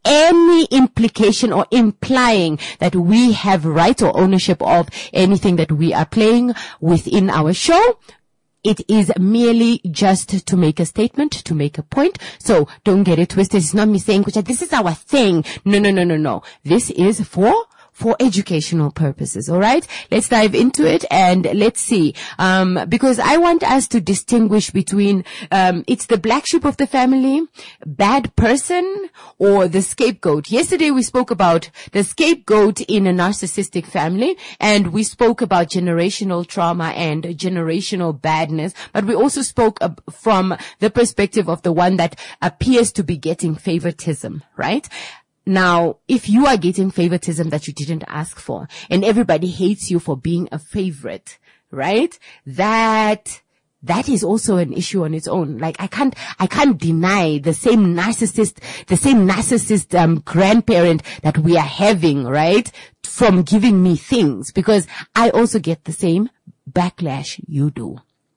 any implication or implying that we have right or ownership of anything that we are playing within our show. It is merely just to make a statement, to make a point. So don't get it twisted. It's not me saying, Kucha, this is our thing. No. This is for educational purposes. All right. Let's dive into it and let's see. Because I want us to distinguish between, it's the black sheep of the family, bad person, or the scapegoat. Yesterday we spoke about the scapegoat in a narcissistic family, and we spoke about generational trauma and generational badness, but we also spoke from the perspective of the one that appears to be getting favoritism, right? Now, if you are getting favoritism that you didn't ask for, and everybody hates you for being a favorite, right? That is also an issue on its own. Like, I can't deny the same narcissist grandparent that we are having, right? From giving me things, because I also get the same backlash you do.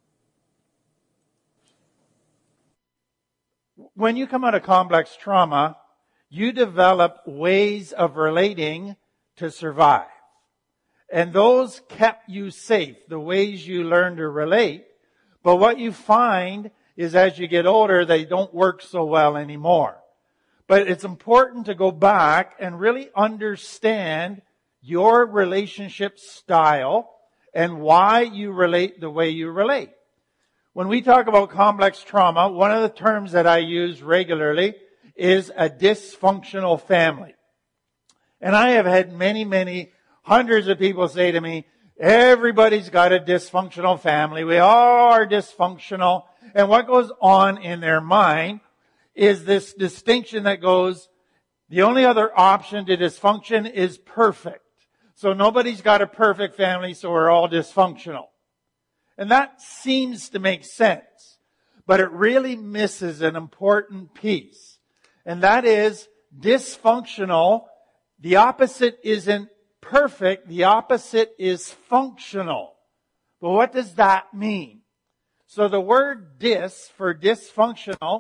When you come out of complex trauma, you develop ways of relating to survive. And those kept you safe, the ways you learn to relate. But what you find is as you get older, they don't work so well anymore. But it's important to go back and really understand your relationship style and why you relate the way you relate. When we talk about complex trauma, one of the terms that I use regularly is a dysfunctional family. And I have had many hundreds of people say to me, everybody's got a dysfunctional family. We all are dysfunctional. And what goes on in their mind is this distinction that goes, the only other option to dysfunction is perfect. So nobody's got a perfect family, so we're all dysfunctional. And that seems to make sense, but it really misses an important piece. And that is dysfunctional. The opposite isn't perfect. The opposite is functional. But what does that mean? So the word dys for dysfunctional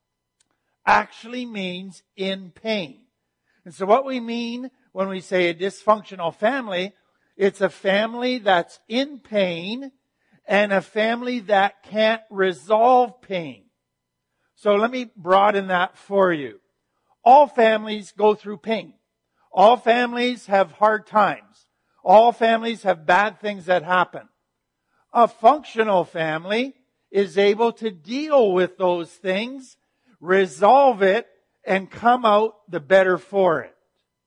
actually means in pain. And so what we mean when we say a dysfunctional family, it's a family that's in pain and a family that can't resolve pain. So let me broaden that for you. All families go through pain. All families have hard times. All families have bad things that happen. A functional family is able to deal with those things, resolve it, and come out the better for it.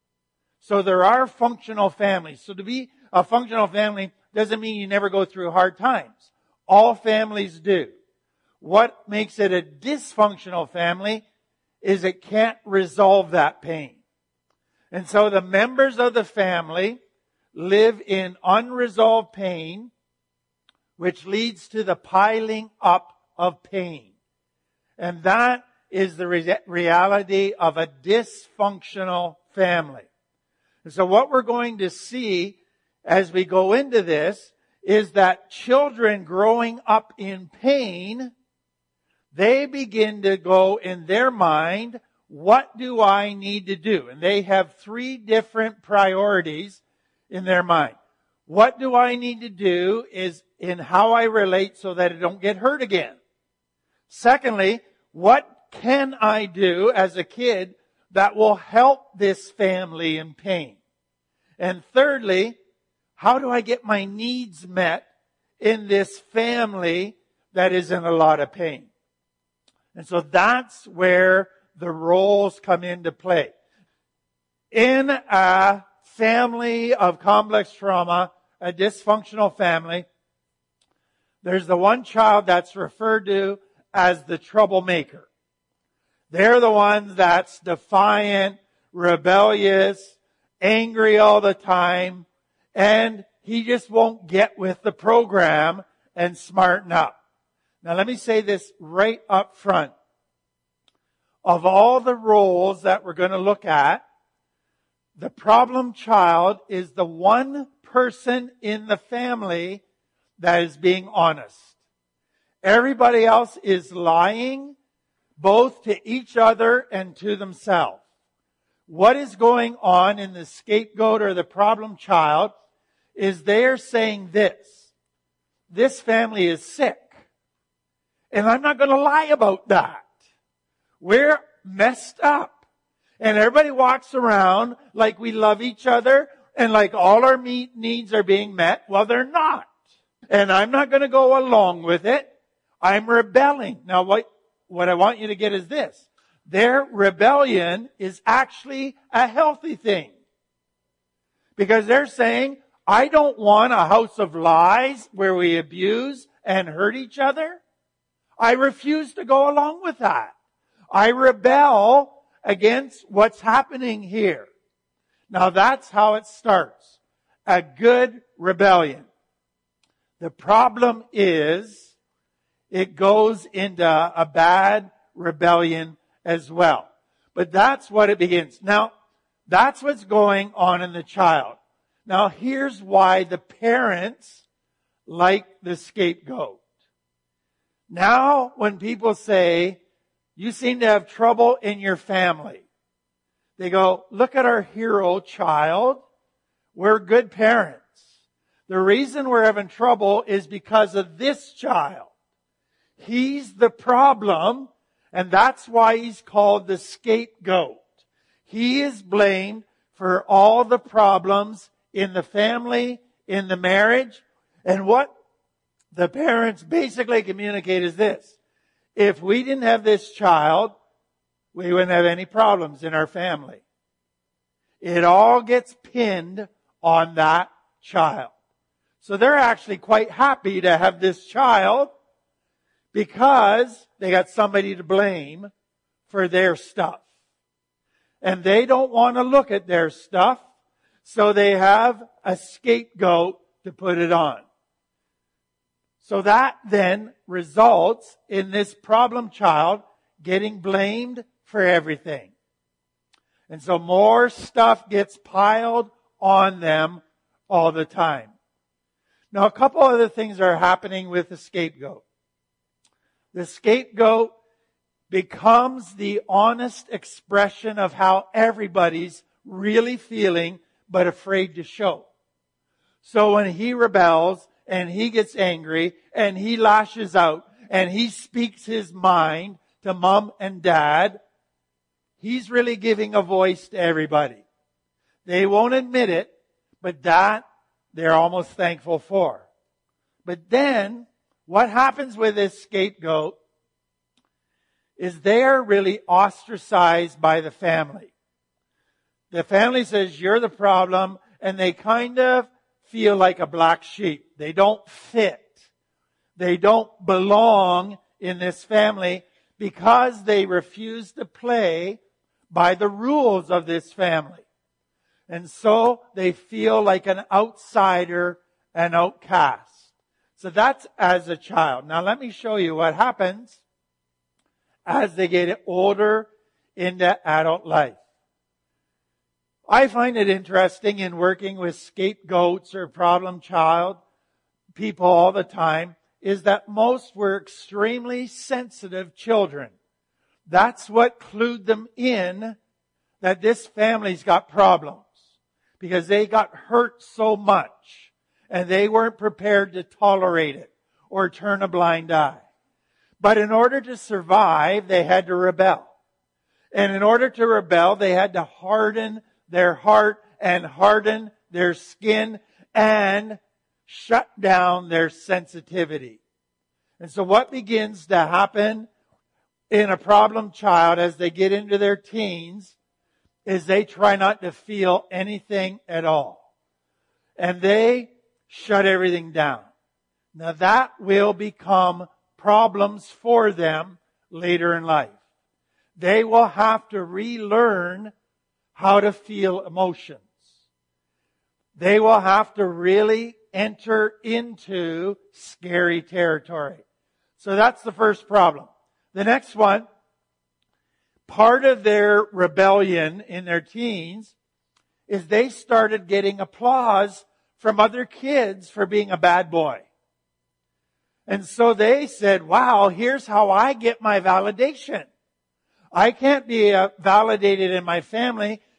So there are functional families. So to be a functional family doesn't mean you never go through hard times. All families do. What makes it a dysfunctional family is it can't resolve that pain. And so the members of the family live in unresolved pain, which leads to the piling up of pain. And that is the reality of a dysfunctional family. And so what we're going to see as we go into this is that children growing up in pain, they begin to go in their mind, what do I need to do? And they have three different priorities in their mind. What do I need to do is in how I relate so that I don't get hurt again. Secondly, what can I do as a kid that will help this family in pain? And thirdly, how do I get my needs met in this family that is in a lot of pain? And so that's where the roles come into play. In a family of complex trauma, a dysfunctional family, there's the one child that's referred to as the troublemaker. They're the ones that's defiant, rebellious, angry all the time, and he just won't get with the program and smarten up. Now let me say this right up front. Of all the roles that we're going to look at, the problem child is the one person in the family that is being honest. Everybody else is lying, both to each other and to themselves. what is going on in the scapegoat or the problem child is they're saying this family is sick. And I'm not going to lie about that. We're messed up. And everybody walks around like we love each other and like all our needs are being met. Well, they're not. And I'm not going to go along with it. I'm rebelling. Now, what I want you to get is this. Their rebellion is actually a healthy thing. Because they're saying, I don't want a house of lies where we abuse and hurt each other. I refuse to go along with that. I rebel against what's happening here. Now that's how it starts. A good rebellion. The problem is it goes into a bad rebellion as well. But that's what it begins. Now, that's what's going on in the child. Now, here's why the parents like the scapegoat. Now, when people say, you seem to have trouble in your family, they go, look at our hero child. We're good parents. The reason we're having trouble is because of this child. He's the problem, and that's why he's called the scapegoat. He is blamed for all the problems in the family, in the marriage. And what the parents basically communicate is this. If we didn't have this child, we wouldn't have any problems in our family. It all gets pinned on that child. So they're actually quite happy to have this child because they got somebody to blame for their stuff. And they don't want to look at their stuff, so they have a scapegoat to put it on. So that then results in this problem child getting blamed for everything. And so more stuff gets piled on them all the time. Now, a couple other things are happening with the scapegoat. The scapegoat becomes the honest expression of how everybody's really feeling, but afraid to show. So when he rebels and he gets angry and he lashes out and he speaks his mind to mom and dad, he's really giving a voice to everybody. They won't admit it, but that they're almost thankful for. But then, what happens with this scapegoat is they're really ostracized by the family. The family says, you're the problem, and they kind of feel like a black sheep. They don't fit. They don't belong in this family because they refuse to play by the rules of this family. And so they feel like an outsider, an outcast. So that's as a child. Now let me show you what happens as they get older into adult life. I find it interesting in working with scapegoats or problem child people all the time is that most were extremely sensitive children. That's what clued them in that this family's got problems because they got hurt so much and they weren't prepared to tolerate it or turn a blind eye. But in order to survive, they had to rebel. And in order to rebel, they had to harden their heart and harden their skin and shut down their sensitivity. And so what begins to happen in a problem child as they get into their teens is they try not to feel anything at all. And they shut everything down. Now that will become problems for them later in life. They will have to relearn how to feel emotions. They will have to really enter into scary territory. So that's the first problem. The next one, part of their rebellion in their teens is they started getting applause from other kids for being a bad boy. And so they said, wow, here's how I get my validation. I can't be validated in my family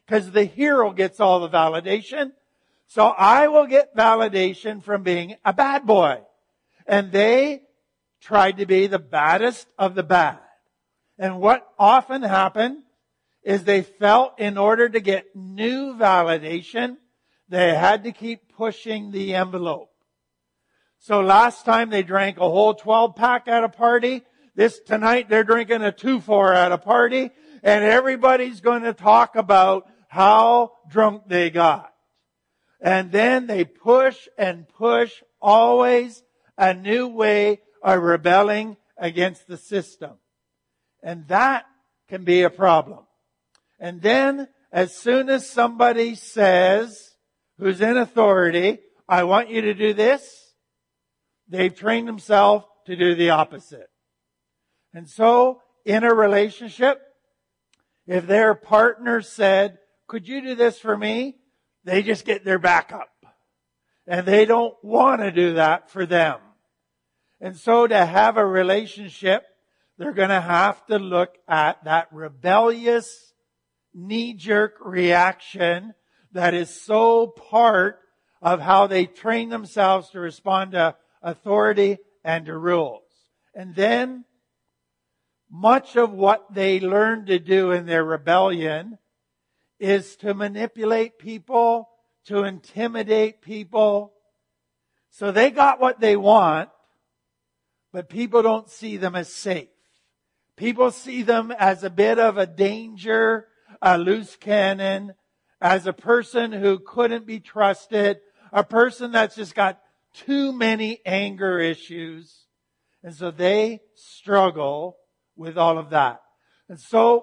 because the hero gets all the validation. So I will get validation from being a bad boy. And they tried to be the baddest of the bad. And what often happened is they felt in order to get new validation, they had to keep pushing the envelope. So last time they drank a whole 12-pack at a party. Tonight they're drinking a 2-4 at a party. And everybody's going to talk about how drunk they got. And then they push and push, always a new way of rebelling against the system. And that can be a problem. And then as soon as somebody says, who's in authority, I want you to do this, they've trained themselves to do the opposite. And so in a relationship, if their partner said, could you do this for me? They just get their back up. And they don't want to do that for them. And so to have a relationship, they're going to have to look at that rebellious, knee-jerk reaction that is so part of how they train themselves to respond to authority and to rules. And then much of what they learn to do in their rebellion is to manipulate people, to intimidate people. So they got what they want, but people don't see them as safe. People see them as a bit of a danger, a loose cannon, as a person who couldn't be trusted, a person that's just got too many anger issues. And so they struggle with all of that. And so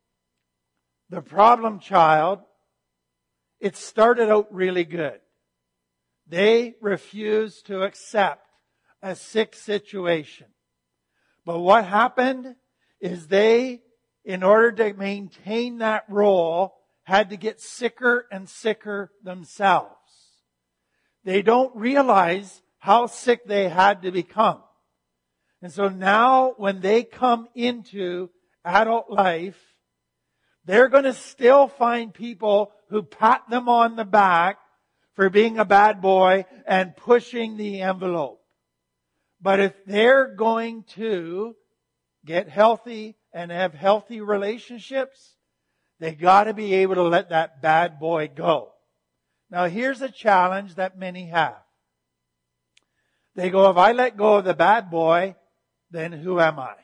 the problem child, it started out really good. They refused to accept a sick situation. But what happened is they, in order to maintain that role, had to get sicker and sicker themselves. They don't realize how sick they had to become. And so now when they come into adult life, they're going to still find people who pat them on the back for being a bad boy and pushing the envelope. But if they're going to get healthy and have healthy relationships, they got to be able to let that bad boy go. Now here's a challenge that many have. They go, if I let go of the bad boy, then who am I?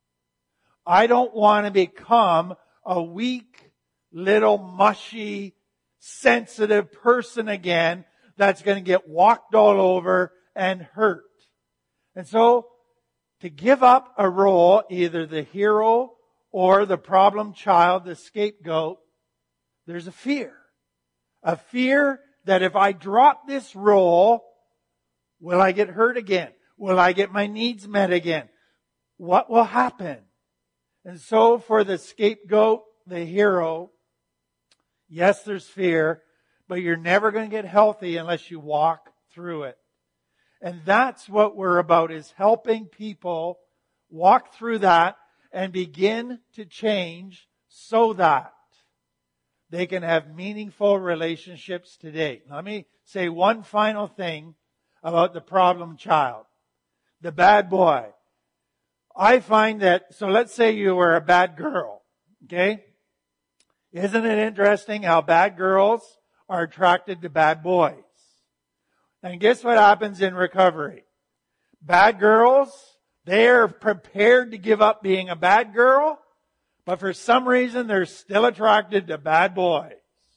I don't want to become a weak, little, mushy, sensitive person again that's going to get walked all over and hurt. And so, to give up a role, either the hero or the problem child, the scapegoat, there's a fear. A fear that if I drop this role, will I get hurt again? Will I get my needs met again? What will happen? And so for the scapegoat, the hero, yes, there's fear, but you're never going to get healthy unless you walk through it. And that's what we're about, is helping people walk through that and begin to change so that they can have meaningful relationships today. Let me say one final thing about the problem child, the bad boy. I find that, so let's say you were a bad girl, okay? Isn't it interesting how bad girls are attracted to bad boys? And guess what happens in recovery? Bad girls, they are prepared to give up being a bad girl, but for some reason they're still attracted to bad boys.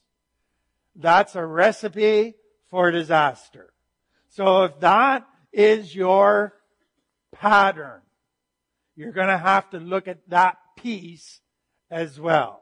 That's a recipe for disaster. So if that is your pattern, you're going to have to look at that piece as well.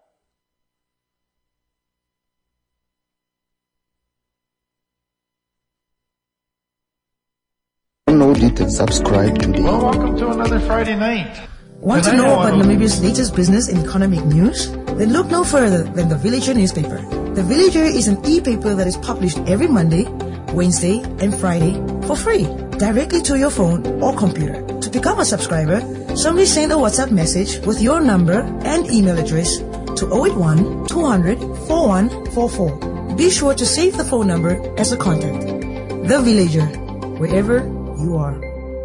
Download it and subscribe today. Well, welcome to another Friday night. Want to know about Namibia's latest business and economic news? Then look no further than The Villager newspaper. The Villager is an e-paper that is published every Monday, Wednesday, and Friday for free, directly to your phone or computer. To become a subscriber, simply send a WhatsApp message with your number and email address to 081 200 4144. Be sure to save the phone number as a contact. The Villager, wherever you are.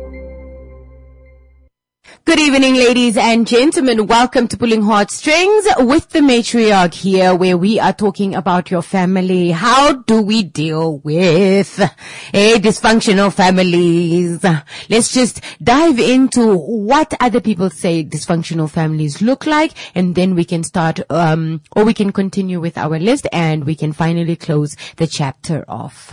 Good evening, ladies and gentlemen. Welcome to Pulling Heartstrings with the matriarch here, where we are talking about your family. How do we deal with dysfunctional families? Let's just dive into what other people say dysfunctional families look like, and then we can start, or we can continue with our list, and we can finally close the chapter off.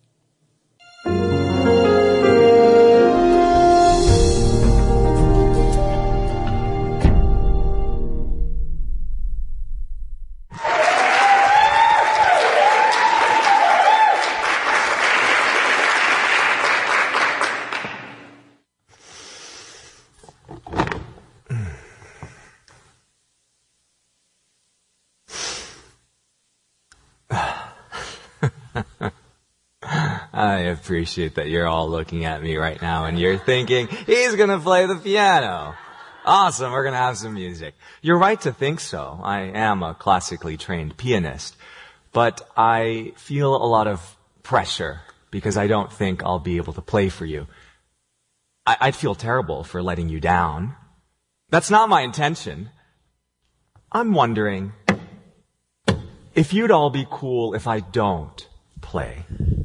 I appreciate that you're all looking at me right now and you're thinking, he's gonna play the piano. Awesome, we're gonna have some music. You're right to think so. I am a classically trained pianist. But I feel a lot of pressure because I don't think I'll be able to play for you. I'd feel terrible for letting you down. That's not my intention. I'm wondering if you'd all be cool if I don't play.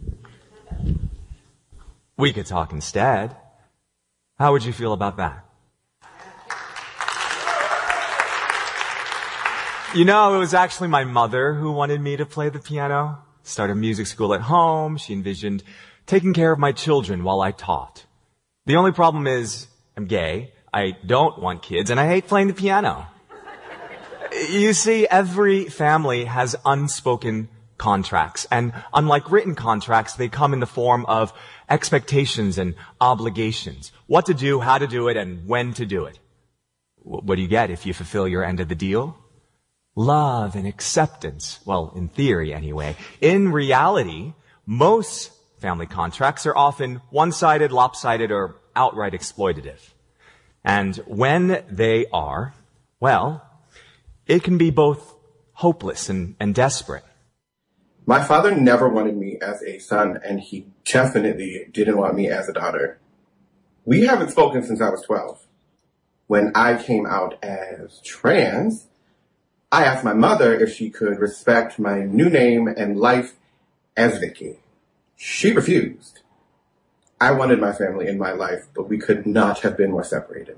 We could talk instead. How would you feel about that? You know, it was actually my mother who wanted me to play the piano. Started music school at home. She envisioned taking care of my children while I taught. The only problem is I'm gay. I don't want kids and I hate playing the piano. You see, every family has unspoken contracts, and unlike written contracts, they come in the form of expectations and obligations. What to do, how to do it, and when to do it. What do you get if you fulfill your end of the deal? Love and acceptance. Well, in theory anyway. In reality, most family contracts are often one-sided, lopsided, or outright exploitative. And when they are, well, it can be both hopeless and desperate. My father never wanted me as a son, and he definitely didn't want me as a daughter. We haven't spoken since I was 12. When I came out as trans, I asked my mother if she could respect my new name and life as Vicky. She refused. I wanted my family in my life, but we could not have been more separated.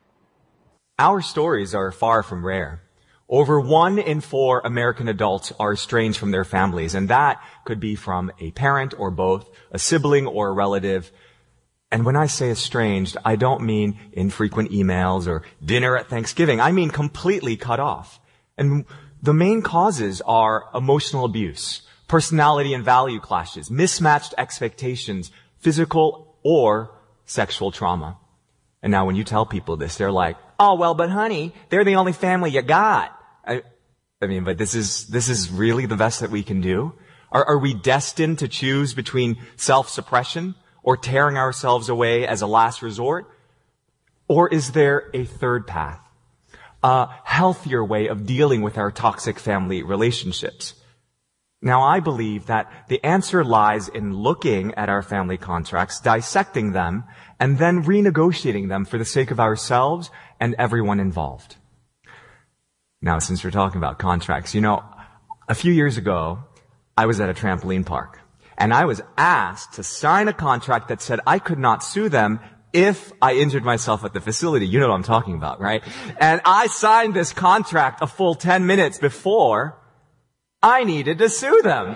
Our stories are far from rare. Over 1 in 4 American adults are estranged from their families, and that could be from a parent or both, a sibling or a relative. And when I say estranged, I don't mean infrequent emails or dinner at Thanksgiving. I mean completely cut off. And the main causes are emotional abuse, personality and value clashes, mismatched expectations, physical or sexual trauma. And now when you tell people this, they're like, oh, well, but honey, they're the only family you got. I mean, but this is really the best that we can do? Are we destined to choose between self-suppression or tearing ourselves away as a last resort? Or is there a third path? A healthier way of dealing with our toxic family relationships? Now, I believe that the answer lies in looking at our family contracts, dissecting them, and then renegotiating them for the sake of ourselves and everyone involved. Now, since we're talking about contracts, you know, a few years ago, I was at a trampoline park, and I was asked to sign a contract that said I could not sue them if I injured myself at the facility. You know what I'm talking about, right? And I signed this contract a full 10 minutes before I needed to sue them.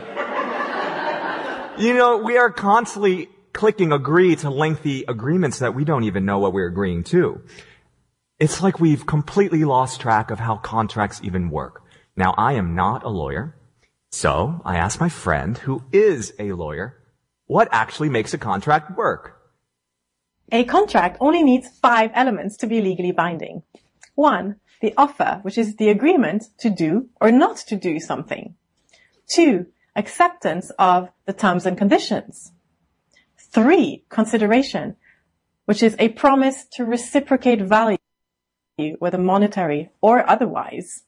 You know, we are constantly clicking agree to lengthy agreements that we don't even know what we're agreeing to. It's like we've completely lost track of how contracts even work. Now, I am not a lawyer, so I asked my friend, who is a lawyer, what actually makes a contract work? A contract only needs 5 elements to be legally binding. 1, the offer, which is the agreement to do or not to do something. 2, acceptance of the terms and conditions. 3, consideration, which is a promise to reciprocate value, whether monetary or otherwise.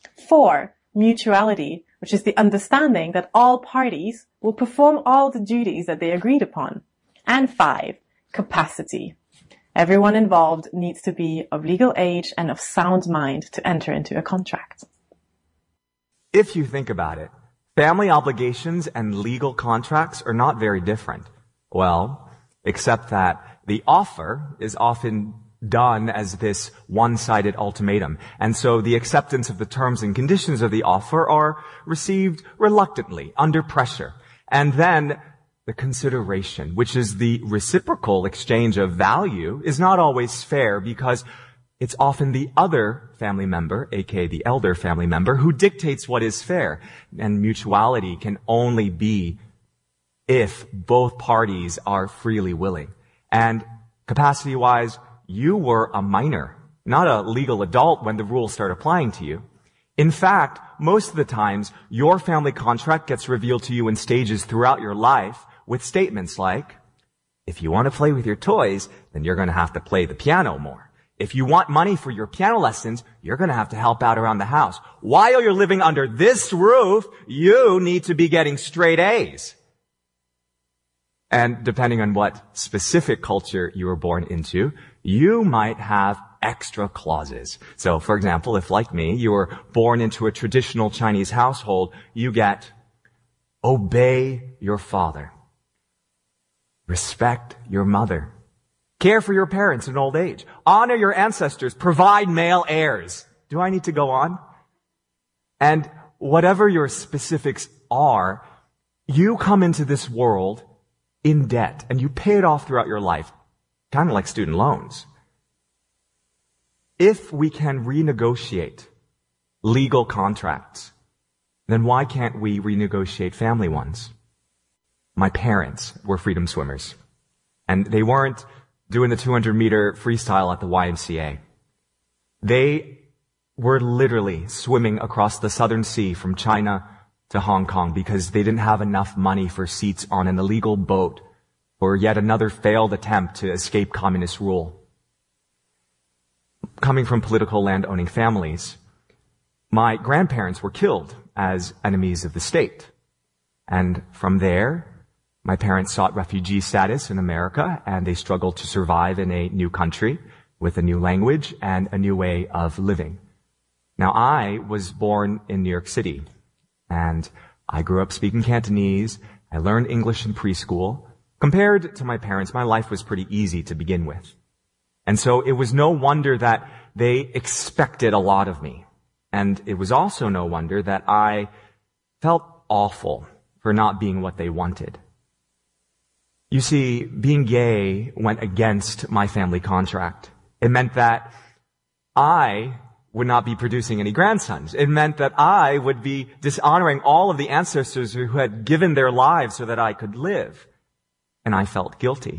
4, mutuality, which is the understanding that all parties will perform all the duties that they agreed upon. And 5, capacity. Everyone involved needs to be of legal age and of sound mind to enter into a contract. If you think about it, family obligations and legal contracts are not very different. Well, except that the offer is often done as this one-sided ultimatum. And so the acceptance of the terms and conditions of the offer are received reluctantly, under pressure. And then the consideration, which is the reciprocal exchange of value, is not always fair because it's often the other family member, aka the elder family member, who dictates what is fair. And mutuality can only be if both parties are freely willing. And capacity-wise, you were a minor, not a legal adult when the rules start applying to you. In fact, most of the times, your family contract gets revealed to you in stages throughout your life with statements like, if you want to play with your toys, then you're going to have to play the piano more. If you want money for your piano lessons, you're going to have to help out around the house. While you're living under this roof, you need to be getting straight A's. And depending on what specific culture you were born into, you might have extra clauses. So, for example, if like me, you were born into a traditional Chinese household, you get obey your father, respect your mother, care for your parents in old age, honor your ancestors, provide male heirs. Do I need to go on? And whatever your specifics are, you come into this world in debt, and you pay it off throughout your life, kind of like student loans. If we can renegotiate legal contracts, then why can't we renegotiate family ones? My parents were freedom swimmers, and they weren't doing the 200-meter freestyle at the YMCA. They were literally swimming across the Southern Sea from China to Hong Kong because they didn't have enough money for seats on an illegal boat or yet another failed attempt to escape communist rule. Coming from political land-owning families, my grandparents were killed as enemies of the state. And from there, my parents sought refugee status in America, and they struggled to survive in a new country with a new language and a new way of living. Now, I was born in New York City, and I grew up speaking Cantonese. I learned English in preschool. Compared to my parents, my life was pretty easy to begin with. And so it was no wonder that they expected a lot of me. And it was also no wonder that I felt awful for not being what they wanted. You see, being gay went against my family contract. It meant that I would not be producing any grandsons. It meant that I would be dishonoring all of the ancestors who had given their lives so that I could live. And I felt guilty.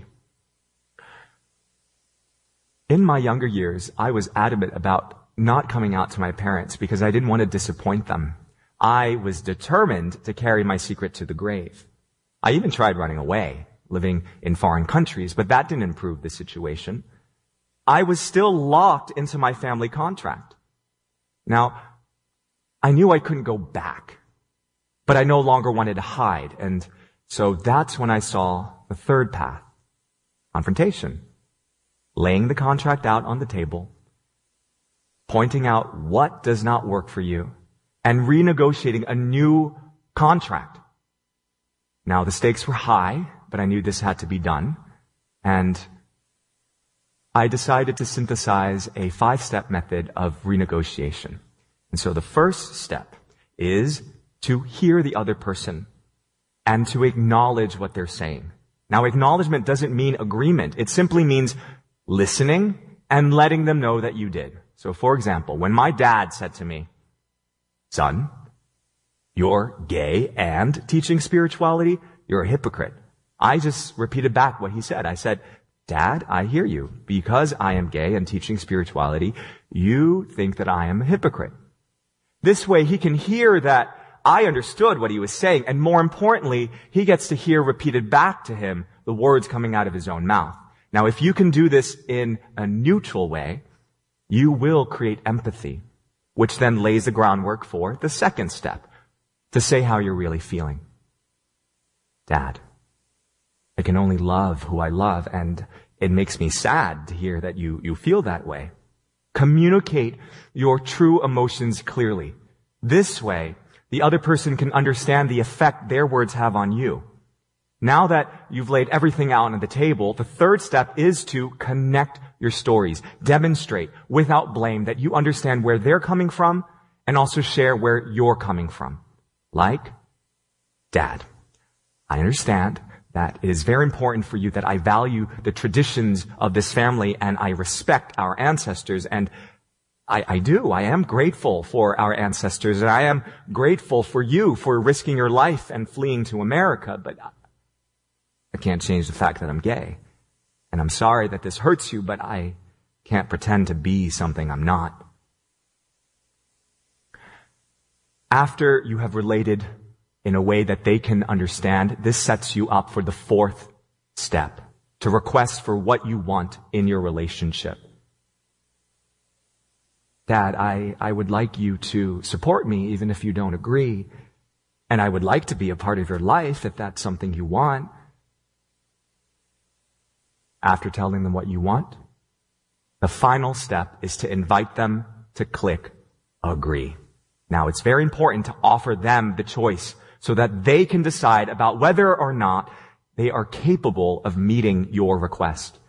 In my younger years, I was adamant about not coming out to my parents because I didn't want to disappoint them. I was determined to carry my secret to the grave. I even tried running away, living in foreign countries, but that didn't improve the situation. I was still locked into my family contract. Now, I knew I couldn't go back, but I no longer wanted to hide. And so that's when I saw the third path, confrontation, laying the contract out on the table, pointing out what does not work for you, and renegotiating a new contract. Now, the stakes were high, but I knew this had to be done, and I decided to synthesize a 5-step method of renegotiation. And so the first step is to hear the other person and to acknowledge what they're saying. Now, acknowledgement doesn't mean agreement. It simply means listening and letting them know that you did. So, for example, when my dad said to me, "Son, you're gay and teaching spirituality, you're a hypocrite," I just repeated back what he said. I said, "Dad, I hear you. Because I am gay and teaching spirituality, you think that I am a hypocrite." This way, he can hear that I understood what he was saying, and more importantly, he gets to hear repeated back to him the words coming out of his own mouth. Now, if you can do this in a neutral way, you will create empathy. which then lays the groundwork for the second step, to say how you're really feeling. Dad, I can only love who I love, and it makes me sad to hear that you feel that way. Communicate your true emotions clearly. This way, the other person can understand the effect their words have on you. Now that you've laid everything out on the table, the third step is to connect your stories. Demonstrate without blame that you understand where they're coming from and also share where you're coming from. Like, Dad, I understand that it is very important for you that I value the traditions of this family and I respect our ancestors, and I do. I am grateful for our ancestors, and I am grateful for you for risking your life and fleeing to America, but I can't change the fact that I'm gay. And I'm sorry that this hurts you, but I can't pretend to be something I'm not. After you have related in a way that they can understand, this sets you up for the fourth step, to request for what you want in your relationship. Dad, I would like you to support me even if you don't agree, and I would like to be a part of your life if that's something you want. After telling them what you want, the final step is to invite them to click agree. Now, it's very important to offer them the choice so that they can decide about whether or not they are capable of meeting your request.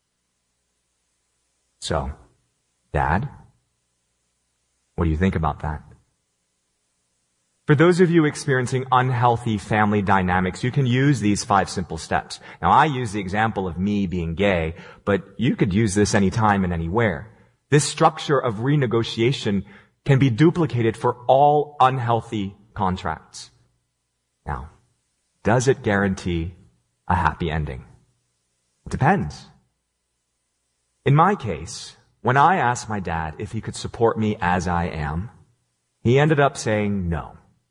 So, Dad, what do you think about that? For those of you experiencing unhealthy family dynamics, you can use these 5 simple steps. Now, I use the example of me being gay, but you could use this anytime and anywhere. This structure of renegotiation can be duplicated for all unhealthy contracts. Now, does it guarantee a happy ending? It depends. In my case, when I asked my dad if he could support me as I am, he ended up saying no.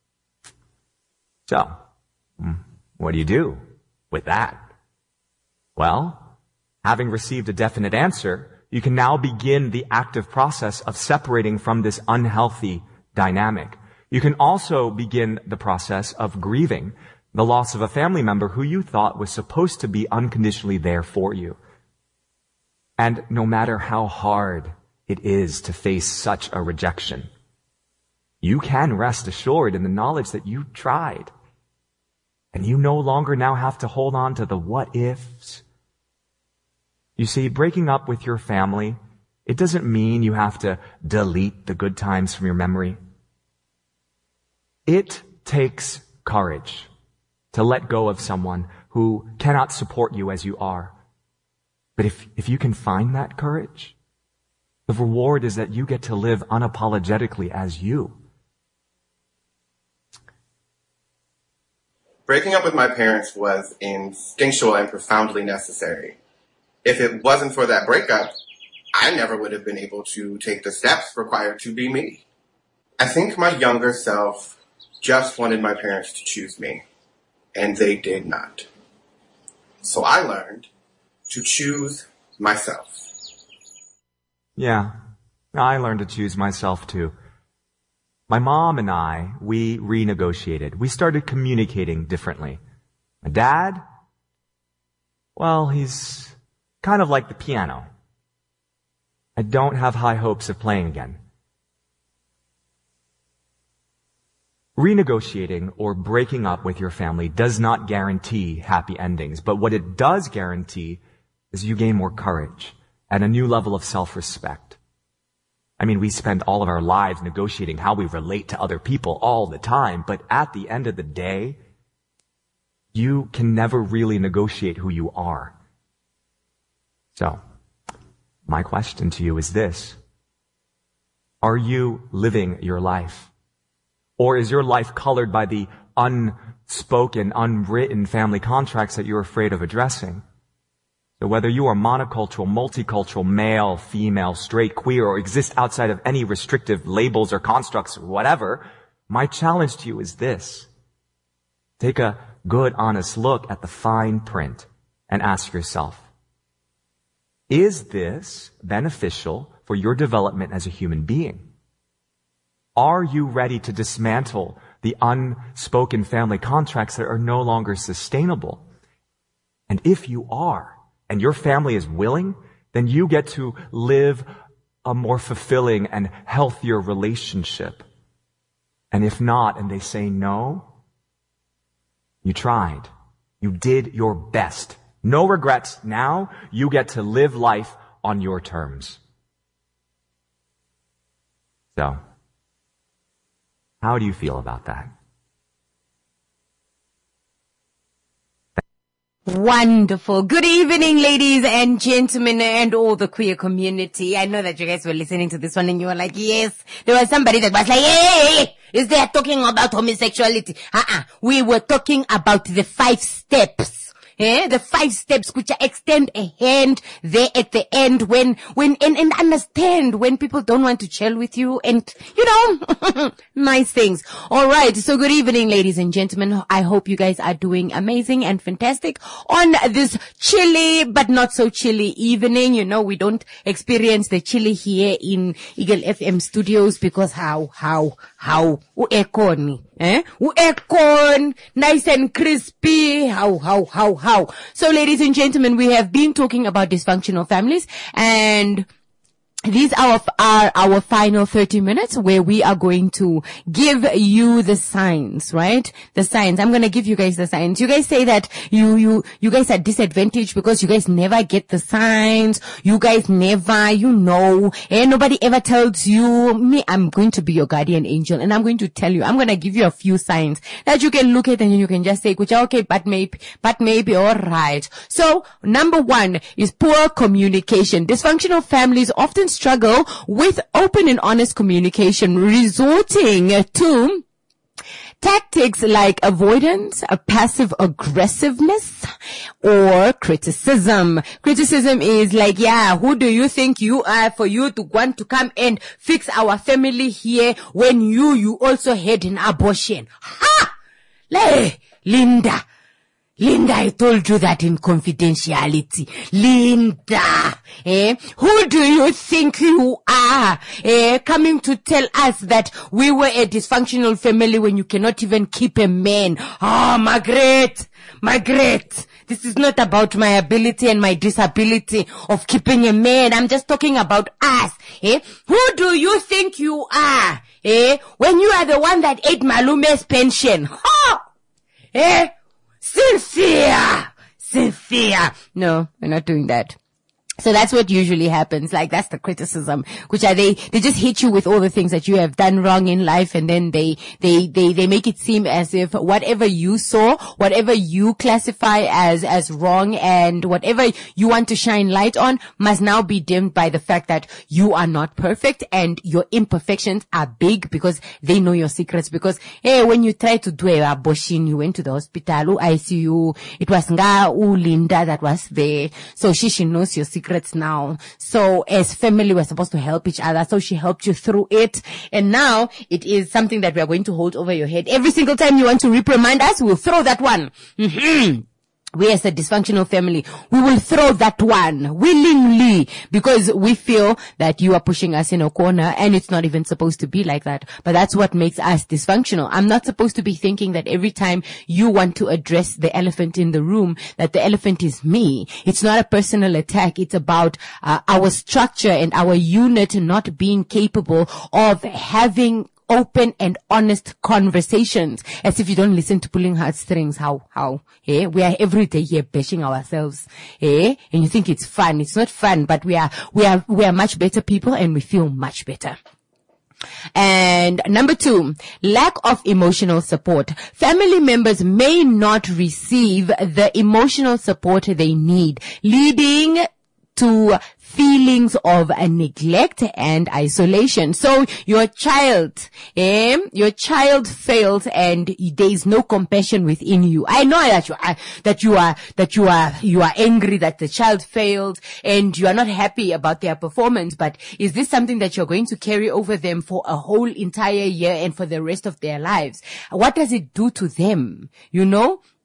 So, what do you do with that? Well, having received a definite answer, you can now begin the active process of separating from this unhealthy dynamic. You can also begin the process of grieving the loss of a family member who you thought was supposed to be unconditionally there for you. And no matter how hard it is to face such a rejection, you can rest assured in the knowledge that you tried. And you no longer now have to hold on to the what ifs. You see, breaking up with your family, it doesn't mean you have to delete the good times from your memory. It takes courage to let go of someone who cannot support you as you are. But if you can find that courage, the reward is that you get to live unapologetically as you. Breaking up with my parents was instinctual and profoundly necessary. If it wasn't for that breakup, I never would have been able to take the steps required to be me. I think my younger self just wanted my parents to choose me, and they did not. So I learned to choose myself. Yeah, I learned to choose myself too. My mom and I, we renegotiated. We started communicating differently. My dad, well, he's kind of like the piano. I don't have high hopes of playing again. Renegotiating or breaking up with your family does not guarantee happy endings, but what it does guarantee is you gain more courage and a new level of self-respect. I mean, we spend all of our lives negotiating how we relate to other people all the time, but at the end of the day, you can never really negotiate who you are. So, my question to you is this. Are you living your life? Or is your life colored by the unspoken, unwritten family contracts that you're afraid of addressing? So whether you are monocultural, multicultural, male, female, straight, queer, or exist outside of any restrictive labels or constructs or whatever, my challenge to you is this. Take a good, honest look at the fine print and ask yourself, is this beneficial for your development as a human being? Are you ready to dismantle the unspoken family contracts that are no longer sustainable? And if you are, and your family is willing, then you get to live a more fulfilling and healthier relationship. And if not, and they say no, you tried. You did your best. No regrets. Now you get to live life on your terms. So, how do you feel about that? Wonderful. Good evening, ladies and gentlemen, and all the queer community. I know that you guys were listening to this one and you were like, yes, there was somebody that was like, hey, is they talking about homosexuality? We were talking about the 5 steps. The 5 steps which extend a hand there at the end when and understand when people don't want to chill with you and, nice things. All right. So good evening, ladies and gentlemen. I hope you guys are doing amazing and fantastic on this chilly but not so chilly evening. We don't experience the chilly here in Eagle FM studios because how uekoni. Uekon, nice and crispy. How. So ladies and gentlemen, we have been talking about dysfunctional families, and these are our final 30 minutes where we are going to give you the signs, right? The signs. I'm going to give you guys the signs. You guys say that you guys are disadvantaged because you guys never get the signs. You guys never, and nobody ever tells you. Me, I'm going to be your guardian angel and I'm going to tell you, I'm going to give you a few signs that you can look at and you can just say, okay, but maybe, all right. So number 1 is poor communication. Dysfunctional families often struggle with open and honest communication, resorting to tactics like avoidance, passive aggressiveness, or criticism. Criticism is like, who do you think you are for you to want to come and fix our family here when you also had an abortion? Ha! Linda, I told you that in confidentiality. Linda, who do you think you are, coming to tell us that we were a dysfunctional family when you cannot even keep a man? Oh, Margaret, this is not about my ability and my disability of keeping a man. I'm just talking about us, Who do you think you are, when you are the one that ate Malume's pension? Ha! Cynthia. No, we're not doing that. So that's what usually happens. Like, that's the criticism, which are they just hit you with all the things that you have done wrong in life, and then they make it seem as if whatever you saw, whatever you classify as wrong, and whatever you want to shine light on must now be dimmed by the fact that you are not perfect and your imperfections are big because they know your secrets. Because, when you try to do an abortion, you went to the hospital, ICU, it was Linda that was there. So she knows your secrets now. So as family, we're supposed to help each other. So she helped you through it. And now it is something that we are going to hold over your head. Every single time you want to reprimand us, we'll throw that one. We as a dysfunctional family, we will throw that one willingly because we feel that you are pushing us in a corner and it's not even supposed to be like that. But that's what makes us dysfunctional. I'm not supposed to be thinking that every time you want to address the elephant in the room, that the elephant is me. It's not a personal attack. It's about our structure and our unit not being capable of having open and honest conversations. As if you don't listen to Pulling Heartstrings. How? We are every day here bashing ourselves. And you think it's fun. It's not fun, but we are much better people and we feel much better. And number 2, lack of emotional support. Family members may not receive the emotional support they need, leading to feelings of neglect and isolation. So your child fails and there is no compassion within you. I know that you are angry that the child failed and you are not happy about their performance, but is this something that you're going to carry over them for a whole entire year and for the rest of their lives? What does it do to them?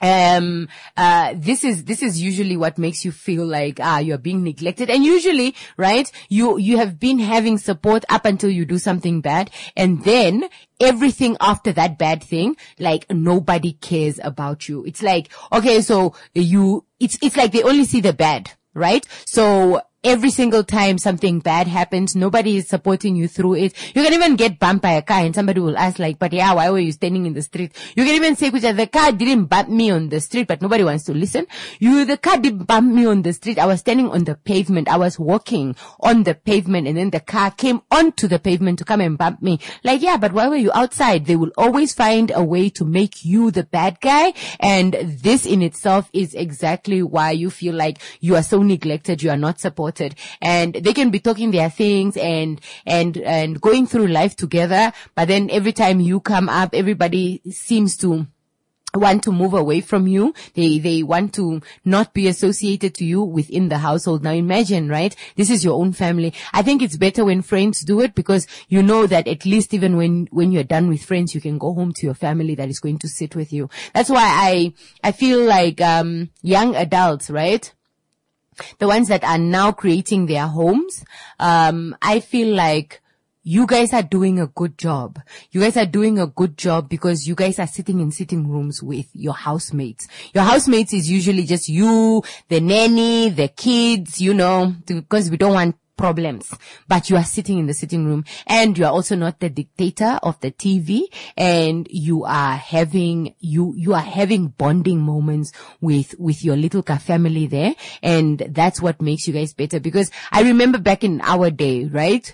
this is usually what makes you feel like, you're being neglected. And usually, right, you have been having support up until you do something bad. And then everything after that bad thing, like nobody cares about you. It's like, okay, so it's like they only see the bad, right? So every single time something bad happens, nobody is supporting you through it. You can even get bumped by a car and somebody will ask like, but yeah, why were you standing in the street? You can even say, the car didn't bump me on the street, but nobody wants to listen. The car didn't bump me on the street. I was standing on the pavement. I was walking on the pavement and then the car came onto the pavement to come and bump me. Like, yeah, but why were you outside? They will always find a way to make you the bad guy. And this in itself is exactly why you feel like you are so neglected. You are not supported. And they can be talking their things and going through life together, but then every time you come up, everybody seems to want to move away from you. They want to not be associated to you within the household. Now imagine, right? This is your own family. I think it's better when friends do it, because you know that at least even when you're done with friends, you can go home to your family that is going to sit with you. That's why I feel like young adults, right? The ones that are now creating their homes, I feel like you guys are doing a good job. You guys are doing a good job because you guys are sitting in sitting rooms with your housemates. Your housemates is usually just you, the nanny, the kids, because we don't want problems, but you are sitting in the sitting room and you are also not the dictator of the TV, and you are having bonding moments with your little family there. And that's what makes you guys better, because I remember back in our day, right?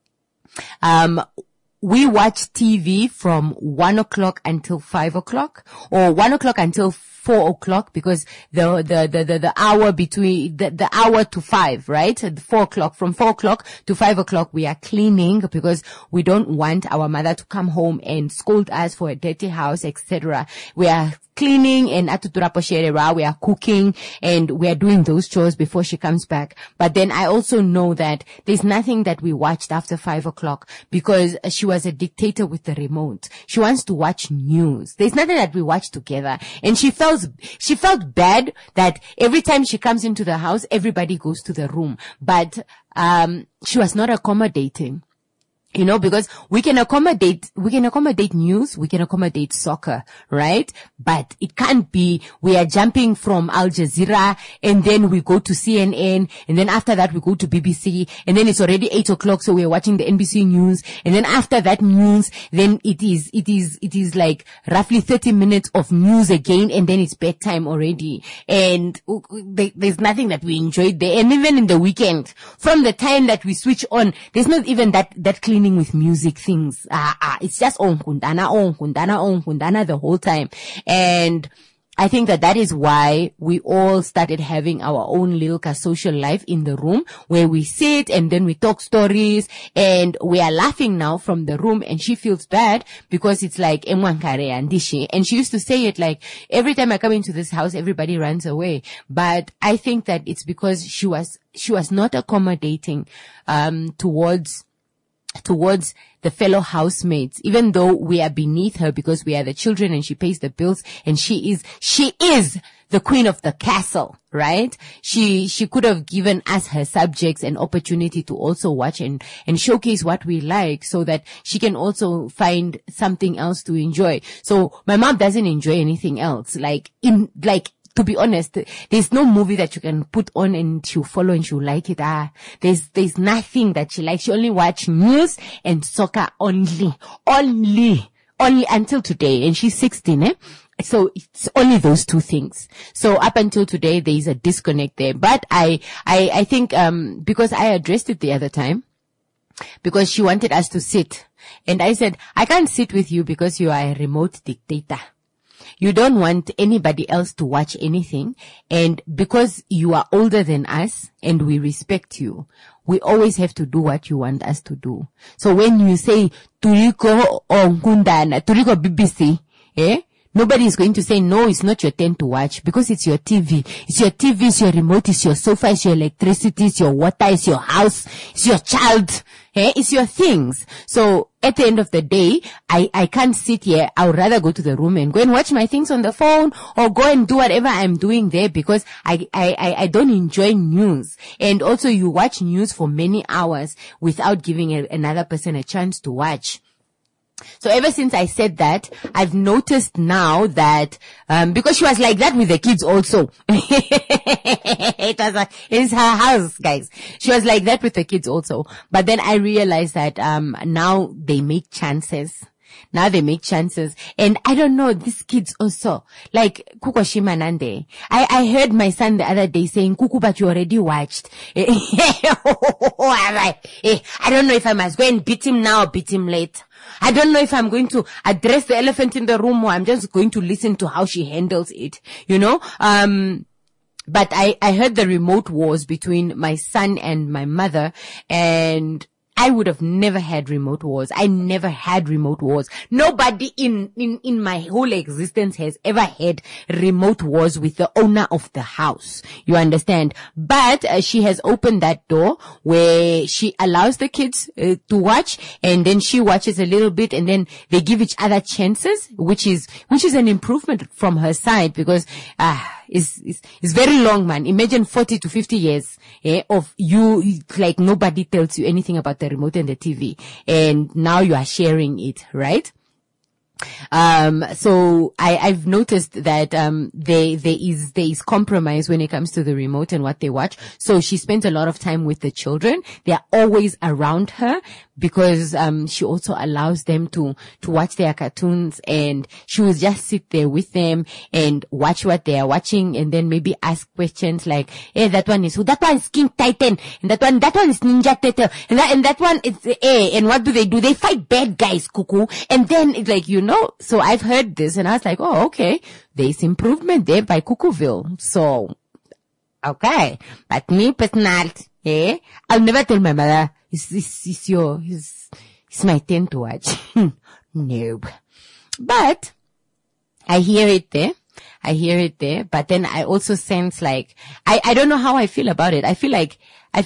We watched TV from 1 o'clock until 5 o'clock, or 1 o'clock until 4 o'clock, because the hour between the hour to 5, right? 4 o'clock, from 4 o'clock to 5 o'clock, we are cleaning because we don't want our mother to come home and scold us for a dirty house, etc. We are cleaning and we are cooking and we are doing those chores before she comes back. But then I also know that there's nothing that we watched after 5 o'clock, because she was a dictator with the remote. She wants to watch news. There's nothing that we watch together. And she felt bad that every time she comes into the house, everybody goes to the room. But she was not accommodating. Because we can accommodate news, we can accommodate soccer, right? But it can't be, we are jumping from Al Jazeera and then we go to CNN and then after that we go to BBC and then it's already 8 o'clock, so we're watching the NBC news, and then after that news, then it is like roughly 30 minutes of news again, and then it's bedtime already. And there's nothing that we enjoyed there. And even in the weekend, from the time that we switch on, there's not even that cleaning with music things. It's just on kundana the whole time. And I think that is why we all started having our own little social life in the room, where we sit and then we talk stories, and we are laughing now from the room, and she feels bad because it's like emwankare and dishi. And she used to say it like, every time I come into this house, everybody runs away. But I think that it's because she was not accommodating towards the fellow housemates, even though we are beneath her because we are the children and she pays the bills, and she is the queen of the castle, right? She could have given us, her subjects, an opportunity to also watch and showcase what we like, so that she can also find something else to enjoy. So my mom doesn't enjoy anything else. To be honest, there's no movie that you can put on and she'll follow and she'll like it. There's nothing that she likes. She only watch news and soccer only until today. And she's 16, So it's only those two things. So up until today, there is a disconnect there. But I think, because I addressed it the other time, because she wanted us to sit. And I said, I can't sit with you because you are a remote dictator. You don't want anybody else to watch anything. And because you are older than us and we respect you, we always have to do what you want us to do. So when you say, Turiko on Kundana, Turiko BBC, Nobody is going to say, no, it's not your turn to watch, because it's your TV. It's your TV, it's your remote, it's your sofa, it's your electricity, it's your water, it's your house, it's your child. It's your things. So at the end of the day, I can't sit here. I would rather go to the room and go and watch my things on the phone, or go and do whatever I'm doing there, because I don't enjoy news. And also you watch news for many hours without giving another person a chance to watch. So ever since I said that, I've noticed now that, because she was like that with the kids also. It's her house, guys. She was like that with the kids also. But then I realized that, now they make chances. Now they make chances. And I don't know, these kids also, like Kukoshima Nande. I heard my son the other day saying, Kuku, but you already watched. I don't know if I must go and beat him now or beat him later. I don't know if I'm going to address the elephant in the room, or I'm just going to listen to how she handles it, you know. But I heard the remote wars between my son and my mother, and I would have never had remote wars. I never had remote wars. Nobody in my whole existence has ever had remote wars with the owner of the house. You understand? But she has opened that door where she allows the kids to watch, and then she watches a little bit, and then they give each other chances, which is an improvement from her side, because it's very long, man. Imagine 40 to 50 years of you, like nobody tells you anything about the remote and the TV, and now you are sharing it, right? So I've noticed that there is compromise when it comes to the remote and what they watch. So she spends a lot of time with the children. They are always around her, because she also allows them to watch their cartoons, and she will just sit there with them and watch what they are watching, and then maybe ask questions like, hey, that one is King Titan, and that one is Ninja Turtle, and that one is and what do? They fight bad guys, cuckoo. And then it's like, you know, so I've heard this, and I was like, oh, okay, there's improvement there by Cuckooville. So okay, but me personally, I'll never tell my mother, it's my turn to watch. No. But I hear it there. But then I also sense like, I don't know how I feel about it. I feel like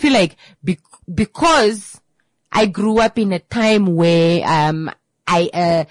because I grew up in a time where, I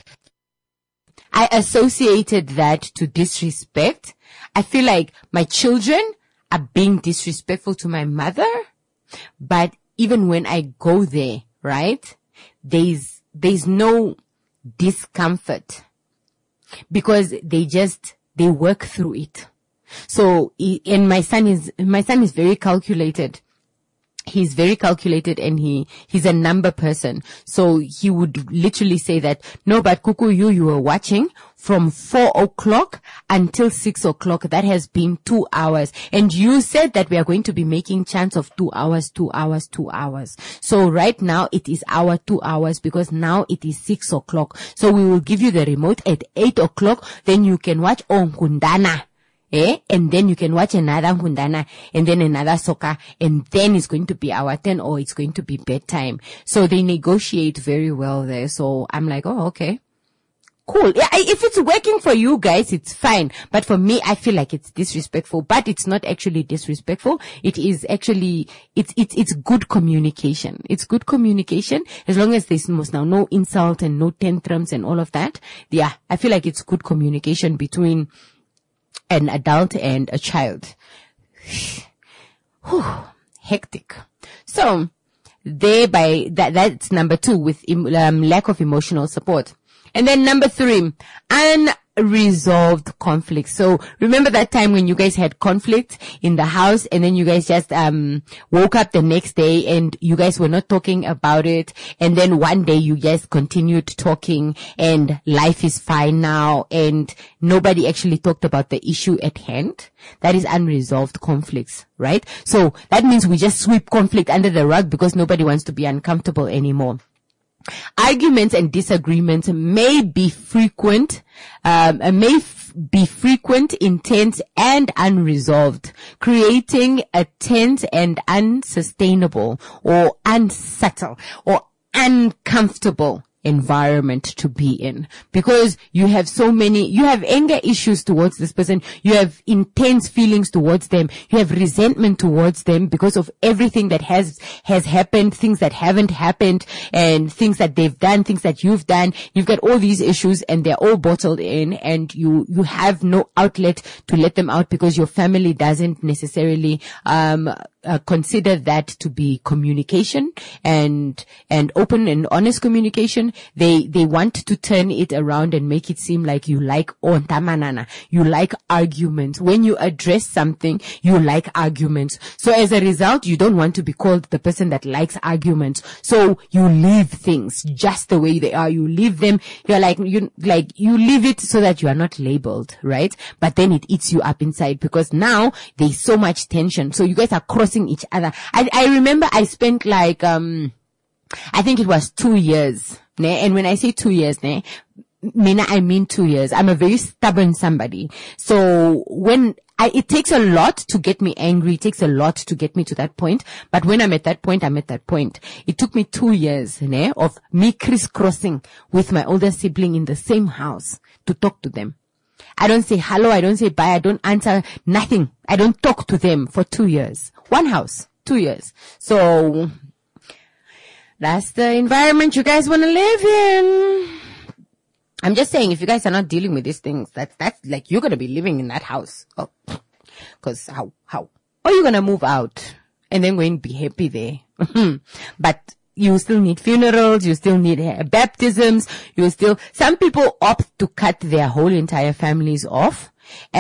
associated that to disrespect. I feel like my children are being disrespectful to my mother, but even when I go there, right, there's no discomfort, because they work through it. So, and my son is very calculated. He's very calculated, and he's a number person. So he would literally say that, no, but Kuku, you were watching from 4 o'clock until 6 o'clock. That has been 2 hours. And you said that we are going to be making chants of 2 hours. So right now it is our 2 hours, because now it is 6 o'clock. So we will give you the remote at 8 o'clock. Then you can watch Onkundana. And then you can watch another Hundana, and then another Soccer, and then it's going to be our turn, or it's going to be bedtime. So they negotiate very well there. So I'm like, oh, okay. Cool. Yeah, if it's working for you guys, it's fine. But for me, I feel like it's disrespectful, but it's not actually disrespectful. It is actually, it's good communication. It's good communication, as long as there's now no insult and no tantrums and all of that. Yeah, I feel like it's good communication between an adult and a child. Hectic. So, that's number 2, with lack of emotional support. And then number 3, unresolved conflict. So remember that time when you guys had conflict in the house, and then you guys just woke up the next day and you guys were not talking about it, and then one day you guys continued talking and life is fine now, and nobody actually talked about the issue at hand? That is unresolved conflicts, right? So that means we just sweep conflict under the rug because nobody wants to be uncomfortable anymore. Arguments and disagreements may be frequent, intense, and unresolved, creating a tense and unsustainable, or unsubtle, or uncomfortable environment to be in, because you have anger issues towards this person. You have intense feelings towards them. You have resentment towards them because of everything that has happened, things that haven't happened, and things that they've done, things that you've done. You've got all these issues and they're all bottled in, and you have no outlet to let them out because your family doesn't necessarily, consider that to be communication and open and honest communication. They want to turn it around and make it seem like you like ontamanana. You like arguments. When you address something, you like arguments. So as a result, you don't want to be called the person that likes arguments. So you leave things just the way they are. You leave them. You leave it so that you are not labeled, right? But then it eats you up inside because now there's so much tension. So you guys are crossing each other. I remember I spent I think it was 2 years. And when I say 2 years, I mean 2 years. I'm a very stubborn somebody. So it takes a lot to get me angry. It takes a lot to get me to that point. But when I'm at that point, I'm at that point. It took me 2 years of me crisscrossing with my older sibling in the same house to talk to them. I don't say hello. I don't say bye. I don't answer nothing. I don't talk to them for 2 years. One house, 2 years. So that's the environment you guys want to live in. I'm just saying, if you guys are not dealing with these things, that's like you're going to be living in that house. Oh, cause how? Or you're going to move out and then go and be happy there. But you still need funerals, you still need baptisms, some people opt to cut their whole entire families off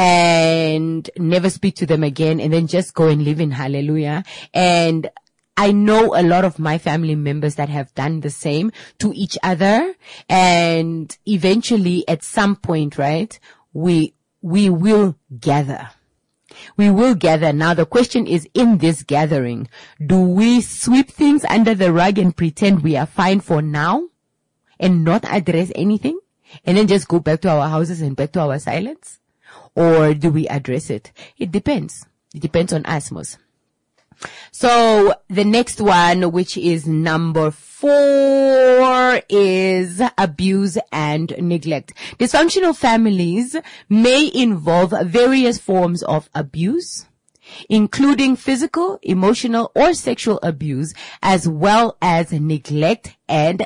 and never speak to them again and then just go and live in hallelujah. And I know a lot of my family members that have done the same to each other, and eventually at some point, right, we will gather. We will gather. Now the question is, in this gathering, do we sweep things under the rug and pretend we are fine for now and not address anything and then just go back to our houses and back to our silence? Or do we address it? It depends. It depends on us, most. So the next one, which is number 4, is abuse and neglect. Dysfunctional families may involve various forms of abuse, including physical, emotional, or sexual abuse, as well as neglect and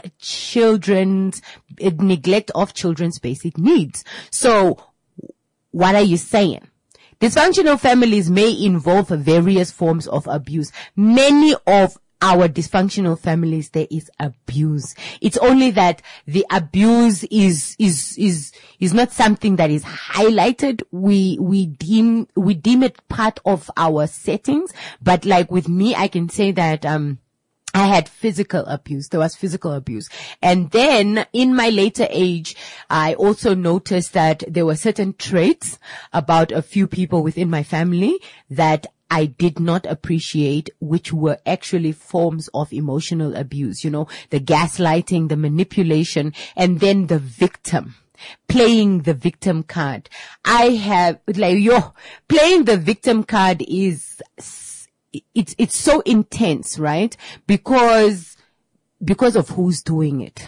neglect of children's basic needs. So what are you saying? Dysfunctional families may involve various forms of abuse. Many of our dysfunctional families, there is abuse. It's only that the abuse is not something that is highlighted. We deem it part of our settings. But like with me, I can say that, I had physical abuse. There was physical abuse. And then in my later age, I also noticed that there were certain traits about a few people within my family that I did not appreciate, which were actually forms of emotional abuse. You know, the gaslighting, the manipulation, and then the victim. Playing the victim card. Playing the victim card is it's so intense, right? Because of who's doing it.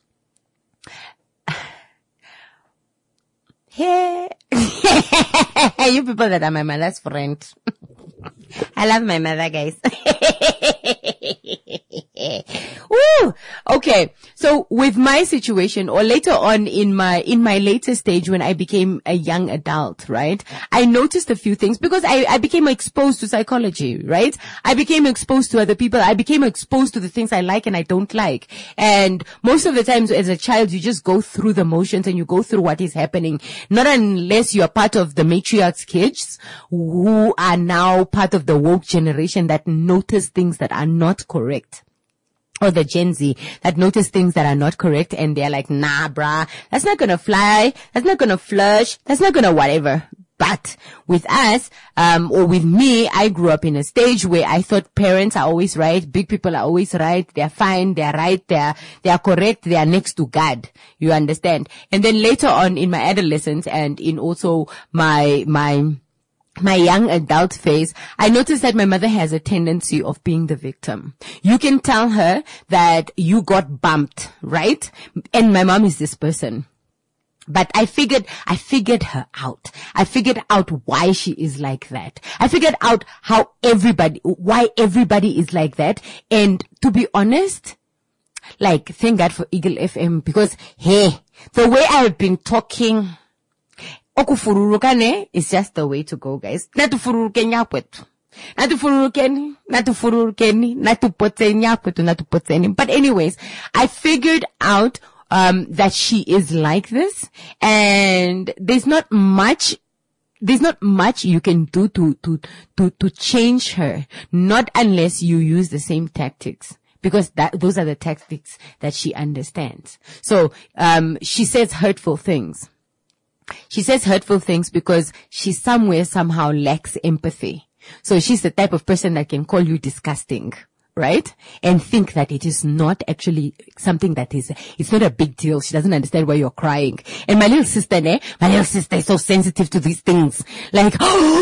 Hey, you people that are my mother's friend. I love my mother, guys. Woo! Okay. So with my situation, or later on in my later stage when I became a young adult, right? I noticed a few things because I became exposed to psychology, right? I became exposed to other people. I became exposed to the things I like and I don't like. And most of the times as a child, you just go through the motions and you go through what is happening. Not unless you are part of the matriarch's kids who are now part of the woke generation that notice things that are not correct. Or the Gen Z that notice things that are not correct and they're like, nah, brah, that's not gonna fly, that's not gonna flush, that's not gonna whatever. But with us, or with me, I grew up in a stage where I thought parents are always right, big people are always right, they're fine, they're right, they are correct, they are next to God. You understand? And then later on in my adolescence and in also my my young adult phase, I noticed that my mother has a tendency of being the victim. You can tell her that you got bumped, right? And my mom is this person. But I figured her out. I figured out why she is like that. I figured out why everybody is like that. And to be honest, like, thank God for Eagle FM, because, hey, the way I've been talking, okufururukane is just the way to go, guys. Natufururukenya kwetu. But anyways, I figured out that she is like this, and there's not much you can do to change her, not unless you use the same tactics, because those are the tactics that she understands. So she says hurtful things. She says hurtful things because she somehow lacks empathy. So she's the type of person that can call you disgusting, right? And think that it is not actually something it's not a big deal. She doesn't understand why you're crying. And my little sister is so sensitive to these things. Like,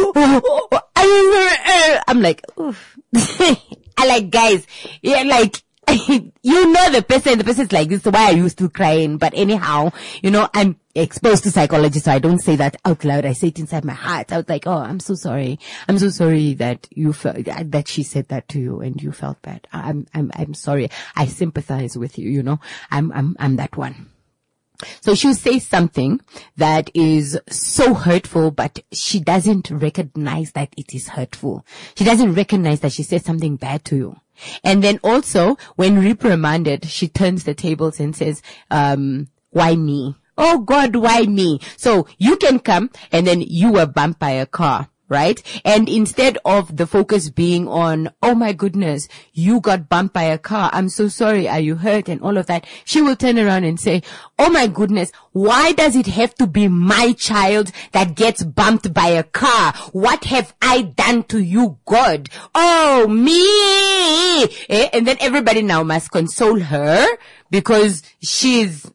I'm like, oof. I like, guys, yeah, like, you know the person's like this, so why are you still crying? But anyhow, I'm exposed to psychology, so I don't say that out loud. I say it inside my heart. I was like, oh, I'm so sorry. I'm so sorry that you felt, that she said that to you and you felt bad. I'm sorry. I sympathize with you, I'm that one. So she'll say something that is so hurtful, but she doesn't recognize that it is hurtful. She doesn't recognize that she said something bad to you. And then also, when reprimanded, she turns the tables and says, why me? Oh God, why me? So you can come and then you were bumped by a car, right? And instead of the focus being on, oh my goodness, you got bumped by a car, I'm so sorry, are you hurt, and all of that, she will turn around and say, oh my goodness, why does it have to be my child that gets bumped by a car? What have I done to you, God? Oh, me! And then everybody now must console her because she's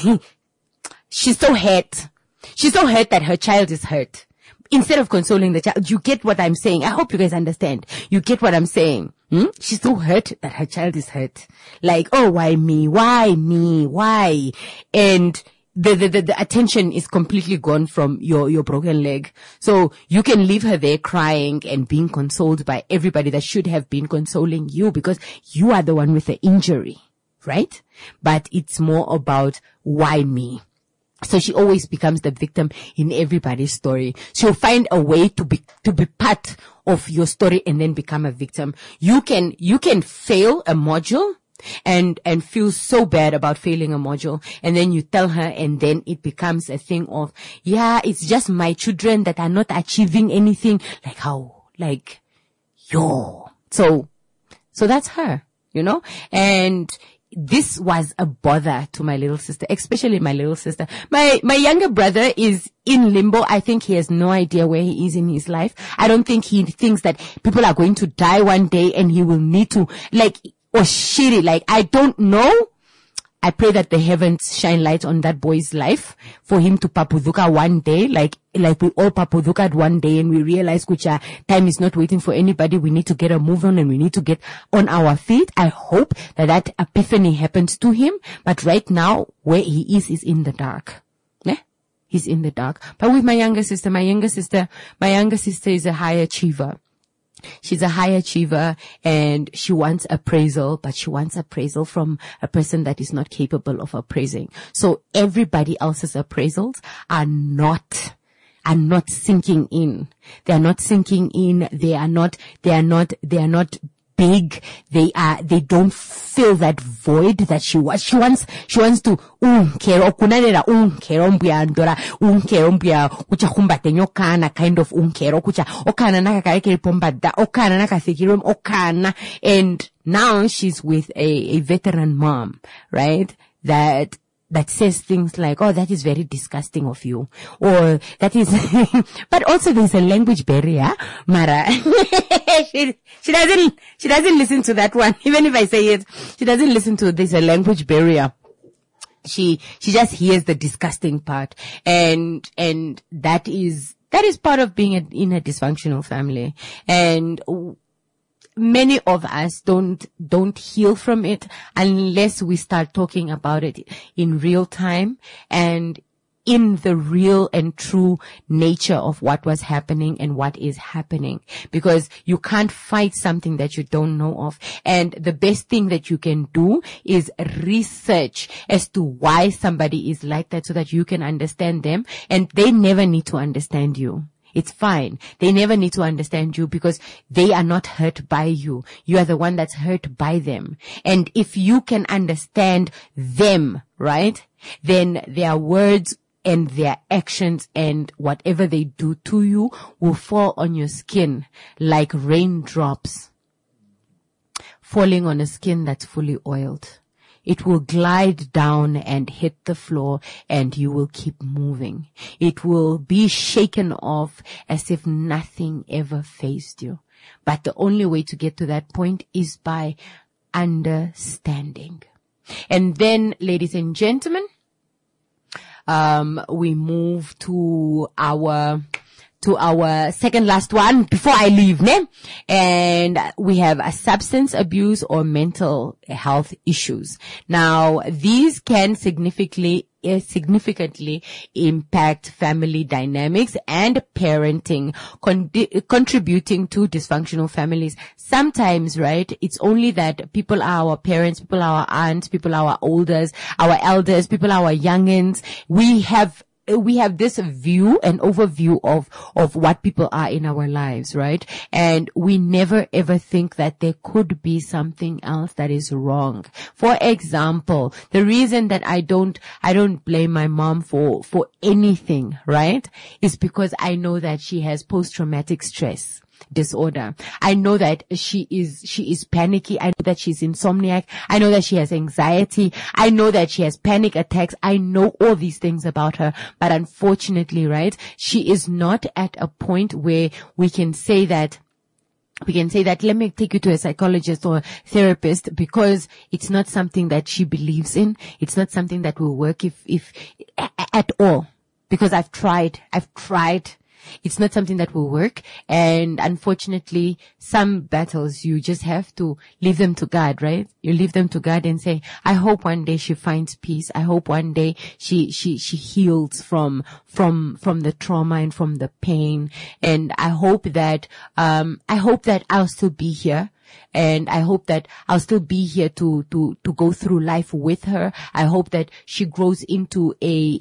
so hurt. She's so hurt that her child is hurt. Instead of consoling the child, you get what I'm saying. I hope you guys understand. You get what I'm saying. She's so hurt that her child is hurt. Like, oh, why me? Why me? Why? And the attention is completely gone from your broken leg. So you can leave her there crying and being consoled by everybody that should have been consoling you because you are the one with the injury, right? But it's more about why me? So she always becomes the victim in everybody's story. She'll find a way to be part of your story and then become a victim. You can fail a module and feel so bad about failing a module. And then you tell her and then it becomes a thing of, yeah, it's just my children that are not achieving anything. Like how? Like, yo. So that's her, and this was a bother to my little sister, especially my little sister. My younger brother is in limbo. I think he has no idea where he is in his life. I don't think he thinks that people are going to die one day and he will need to, I don't know. I pray that the heavens shine light on that boy's life for him to papuduka one day, like we all papudukad one day and we realize, kucha, time is not waiting for anybody. We need to get a move on and we need to get on our feet. I hope that epiphany happens to him. But right now, where he is in the dark. He's in the dark. But with my younger sister is a high achiever. She's a high achiever and she wants appraisal, but she wants appraisal from a person that is not capable of appraising. So everybody else's appraisals are not sinking in. They are not sinking in. They are not big. They don't fill that void that she wants. She wants to, kero mbya ndora, kero mbya, kucha kumbate nyokana, kind of, kero kucha, okana nakakaeke pombada, okana nakathikirum, okana. And now she's with a veteran mom, right? That says things like, oh, that is very disgusting of you. Or that is, but also there's a language barrier, Mara. She doesn't listen to that one. Even if I say it, she doesn't listen to, there's a language barrier. She just hears the disgusting part. And that is That is part of being in a dysfunctional family. And many of us don't heal from it unless we start talking about it in real time and in the real and true nature of what was happening and what is happening. Because you can't fight something that you don't know of. And the best thing that you can do is research as to why somebody is like that so that you can understand them. And they never need to understand you. It's fine. They never need to understand you because they are not hurt by you. You are the one that's hurt by them. And if you can understand them, right, then their words and their actions and whatever they do to you will fall on your skin like raindrops falling on a skin that's fully oiled. It will glide down and hit the floor and you will keep moving. It will be shaken off as if nothing ever faced you. But the only way to get to that point is by understanding. And then, ladies and gentlemen, we move to our second last one before I leave, ne? And we have a substance abuse or mental health issues. Now, these can significantly impact family dynamics and parenting, contributing to dysfunctional families. Sometimes, right, it's only that people are our parents, people are our aunts, people are our elders, people are our youngins. We have this view and overview of what people are in our lives, right? And we never ever think that there could be something else that is wrong. For example, the reason that I don't blame my mom for anything, right, is because I know that she has post-traumatic stress disorder. I know that she is panicky. I know that she's insomniac. I know that she has anxiety. I know that she has panic attacks. I know all these things about her. But unfortunately, right, she is not at a point where we can say that, let me take you to a psychologist or a therapist, because it's not something that she believes in. It's not something that will work if at all. Because I've tried. It's not something that will work. And unfortunately, some battles, you just have to leave them to God, right? You leave them to God and say, I hope one day she finds peace. I hope one day she heals from the trauma and from the pain. And I hope that I'll still be here. And I hope that I'll still be here to go through life with her. I hope that she grows into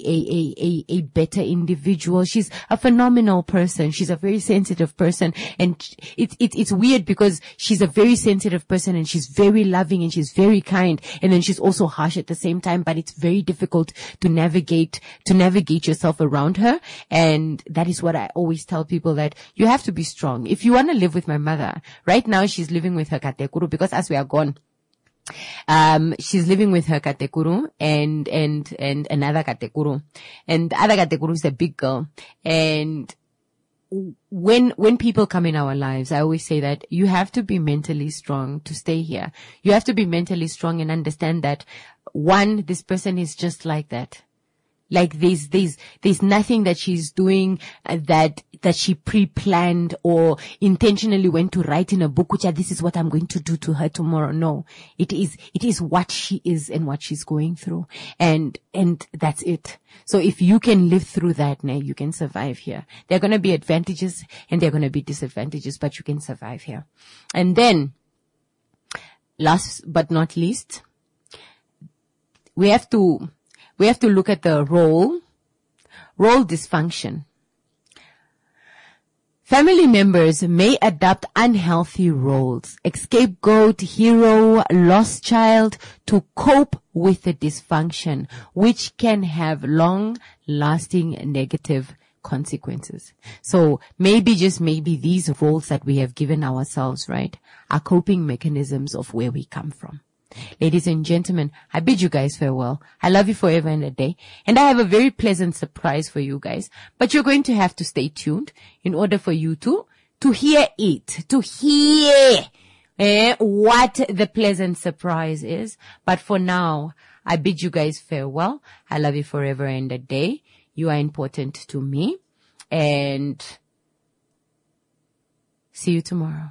a better individual. She's a phenomenal person. She's a very sensitive person. And it's weird because she's a very sensitive person and she's very loving and she's very kind. And then she's also harsh at the same time, but it's very difficult to navigate yourself around her. And that is what I always tell people, that you have to be strong. If you want to live with my mother, right now she's living with her katekuru, because as we are gone, she's living with her katekuru and another katekuru, and the other katekuru is a big girl. And when people come in our lives, I always say that you have to be mentally strong to stay here. You have to be mentally strong and understand that, one, this person is just like that. Like there's nothing that she's doing that she pre-planned or intentionally went to write in a book, which this is what I'm going to do to her tomorrow. No, it is what she is and what she's going through. And that's it. So if you can live through that, you can survive here. There are going to be advantages and there are going to be disadvantages, but you can survive here. And then, last but not least, we have to look at the role dysfunction. Family members may adopt unhealthy roles, scapegoat, hero, lost child, to cope with the dysfunction, which can have long-lasting negative consequences. So maybe, just maybe, these roles that we have given ourselves, right, are coping mechanisms of where we come from. Ladies and gentlemen, I bid you guys farewell. I love you forever and a day. And I have a very pleasant surprise for you guys. But you're going to have to stay tuned in order for you to hear what the pleasant surprise is. But for now, I bid you guys farewell. I love you forever and a day. You are important to me. and see you tomorrow.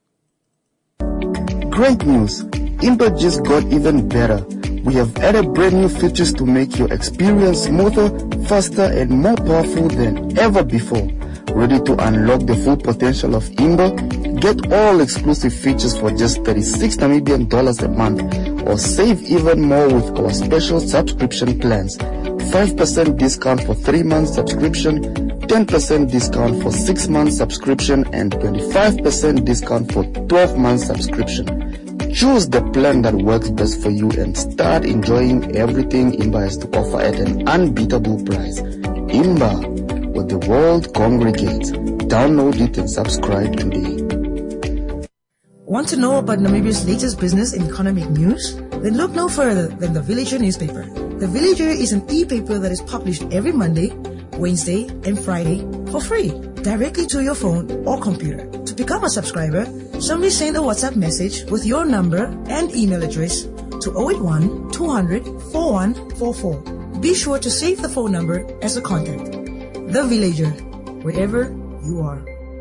Great news! Imba just got even better. We have added brand new features to make your experience smoother, faster, and more powerful than ever before. Ready to unlock the full potential of Imba? Get all exclusive features for just 36 Namibian dollars a month, or save even more with our special subscription plans. 5% discount for 3 months subscription, 10% discount for 6 months subscription, and 25% discount for 12 months subscription. Choose the plan that works best for you and start enjoying everything Imba has to offer at an unbeatable price. Imba, where the world congregates. Download it and subscribe today. Want to know about Namibia's latest business and economic news? Then look no further than The Villager newspaper. The Villager is an e-paper that is published every Monday, Wednesday, and Friday for free, directly to your phone or computer. To become a subscriber, simply send a WhatsApp message with your number and email address to 081 200 4144. Be sure to save the phone number as a contact. The Villager, wherever you are.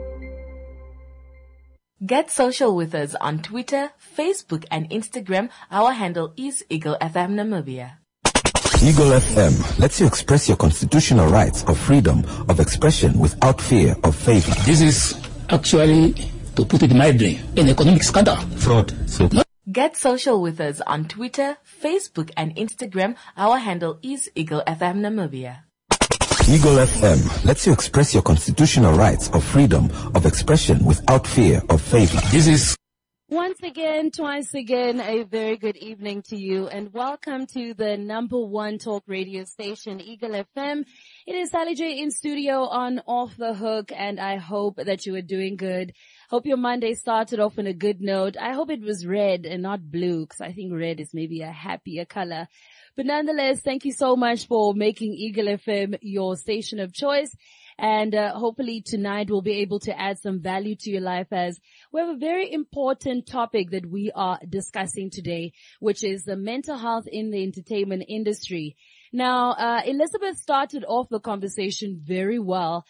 Get social with us on Twitter, Facebook, and Instagram. Our handle is Eagle FM Namibia. Eagle FM lets you express your constitutional rights of freedom of expression without fear of favor. This is actually, to put it mildly, an economic scandal. Fraud. Get social with us on Twitter, Facebook, and Instagram. Our handle is Eagle FM Namibia. Eagle FM lets you express your constitutional rights of freedom of expression without fear of favor. This is once again, twice again, a very good evening to you and welcome to the #1 talk radio station, Eagle FM. It is Sally J in studio on Off the Hook, and I hope that you are doing good. Hope your Monday started off on a good note. I hope it was red and not blue, because I think red is maybe a happier color. But nonetheless, thank you so much for making Eagle FM your station of choice. And hopefully tonight we'll be able to add some value to your life, as we have a very important topic that we are discussing today, which is the mental health in the entertainment industry. Now, Elizabeth started off the conversation very well.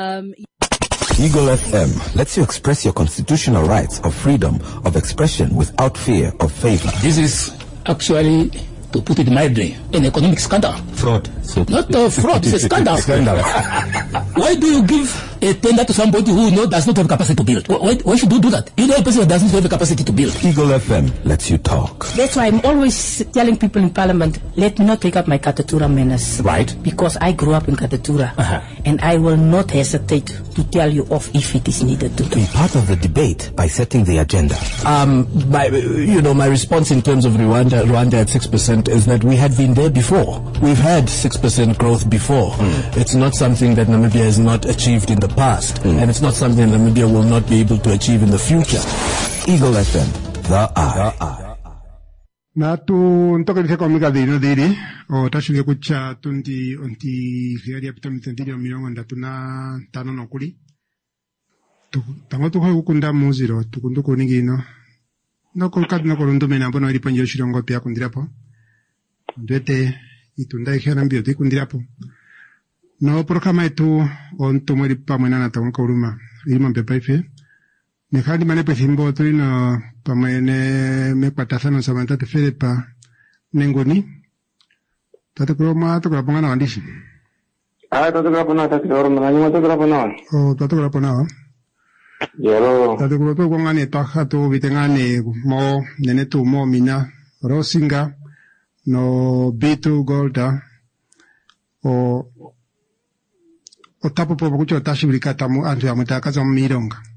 Eagle FM lets you express your constitutional rights of freedom of expression without fear of favor. This is actually, to put it mildly, an economic scandal. Fraud. Not fraud, it's a scandal. Why do you give a tender to somebody who does not have capacity to build? Why should you do that? You know a person that doesn't have the capacity to build. Eagle FM lets you talk. That's why I'm always telling people in Parliament, let me not take up my Katatura menace. Right. Because I grew up in Katatura. And I will not hesitate to tell you off if it is needed to. Be part of the debate by setting the agenda. My response in terms of Rwanda at 6% is that we had been there before. We've had 6% growth before. It's not something that Namibia has not achieved in the past, and it's not something Namibia will not be able to achieve in the future. Eagle FM, the eye. Na tu ntoka nifika omika dino diri o tashinge kucha tundi onti hiari ya pitami tendiri o milongo ndatuna tano nokuli tango tuha ukunda muziro tukundu kunigino no kolkat no kolundu mena bono iri panjo shirongo pia kundirapo ndete itunda ihana mbio tikundirapo no programa etu on tomori pamena na tango koluma irima mpepa ife Nehadi mane pethimbo tu ino pamene me patasano samanta te ferepa nengoni. Tate kuroma to kura pongana wandishi. Tate kura pona tate kuroma nanyo tate kura pona. Oh, tate kura pona. Yoro. Tate kura to kongane taha to bitengane mo nene tu mo mina rosinga no bitu golda o tapo po kucho tashi brikata mu antu ya mutaka za mironga.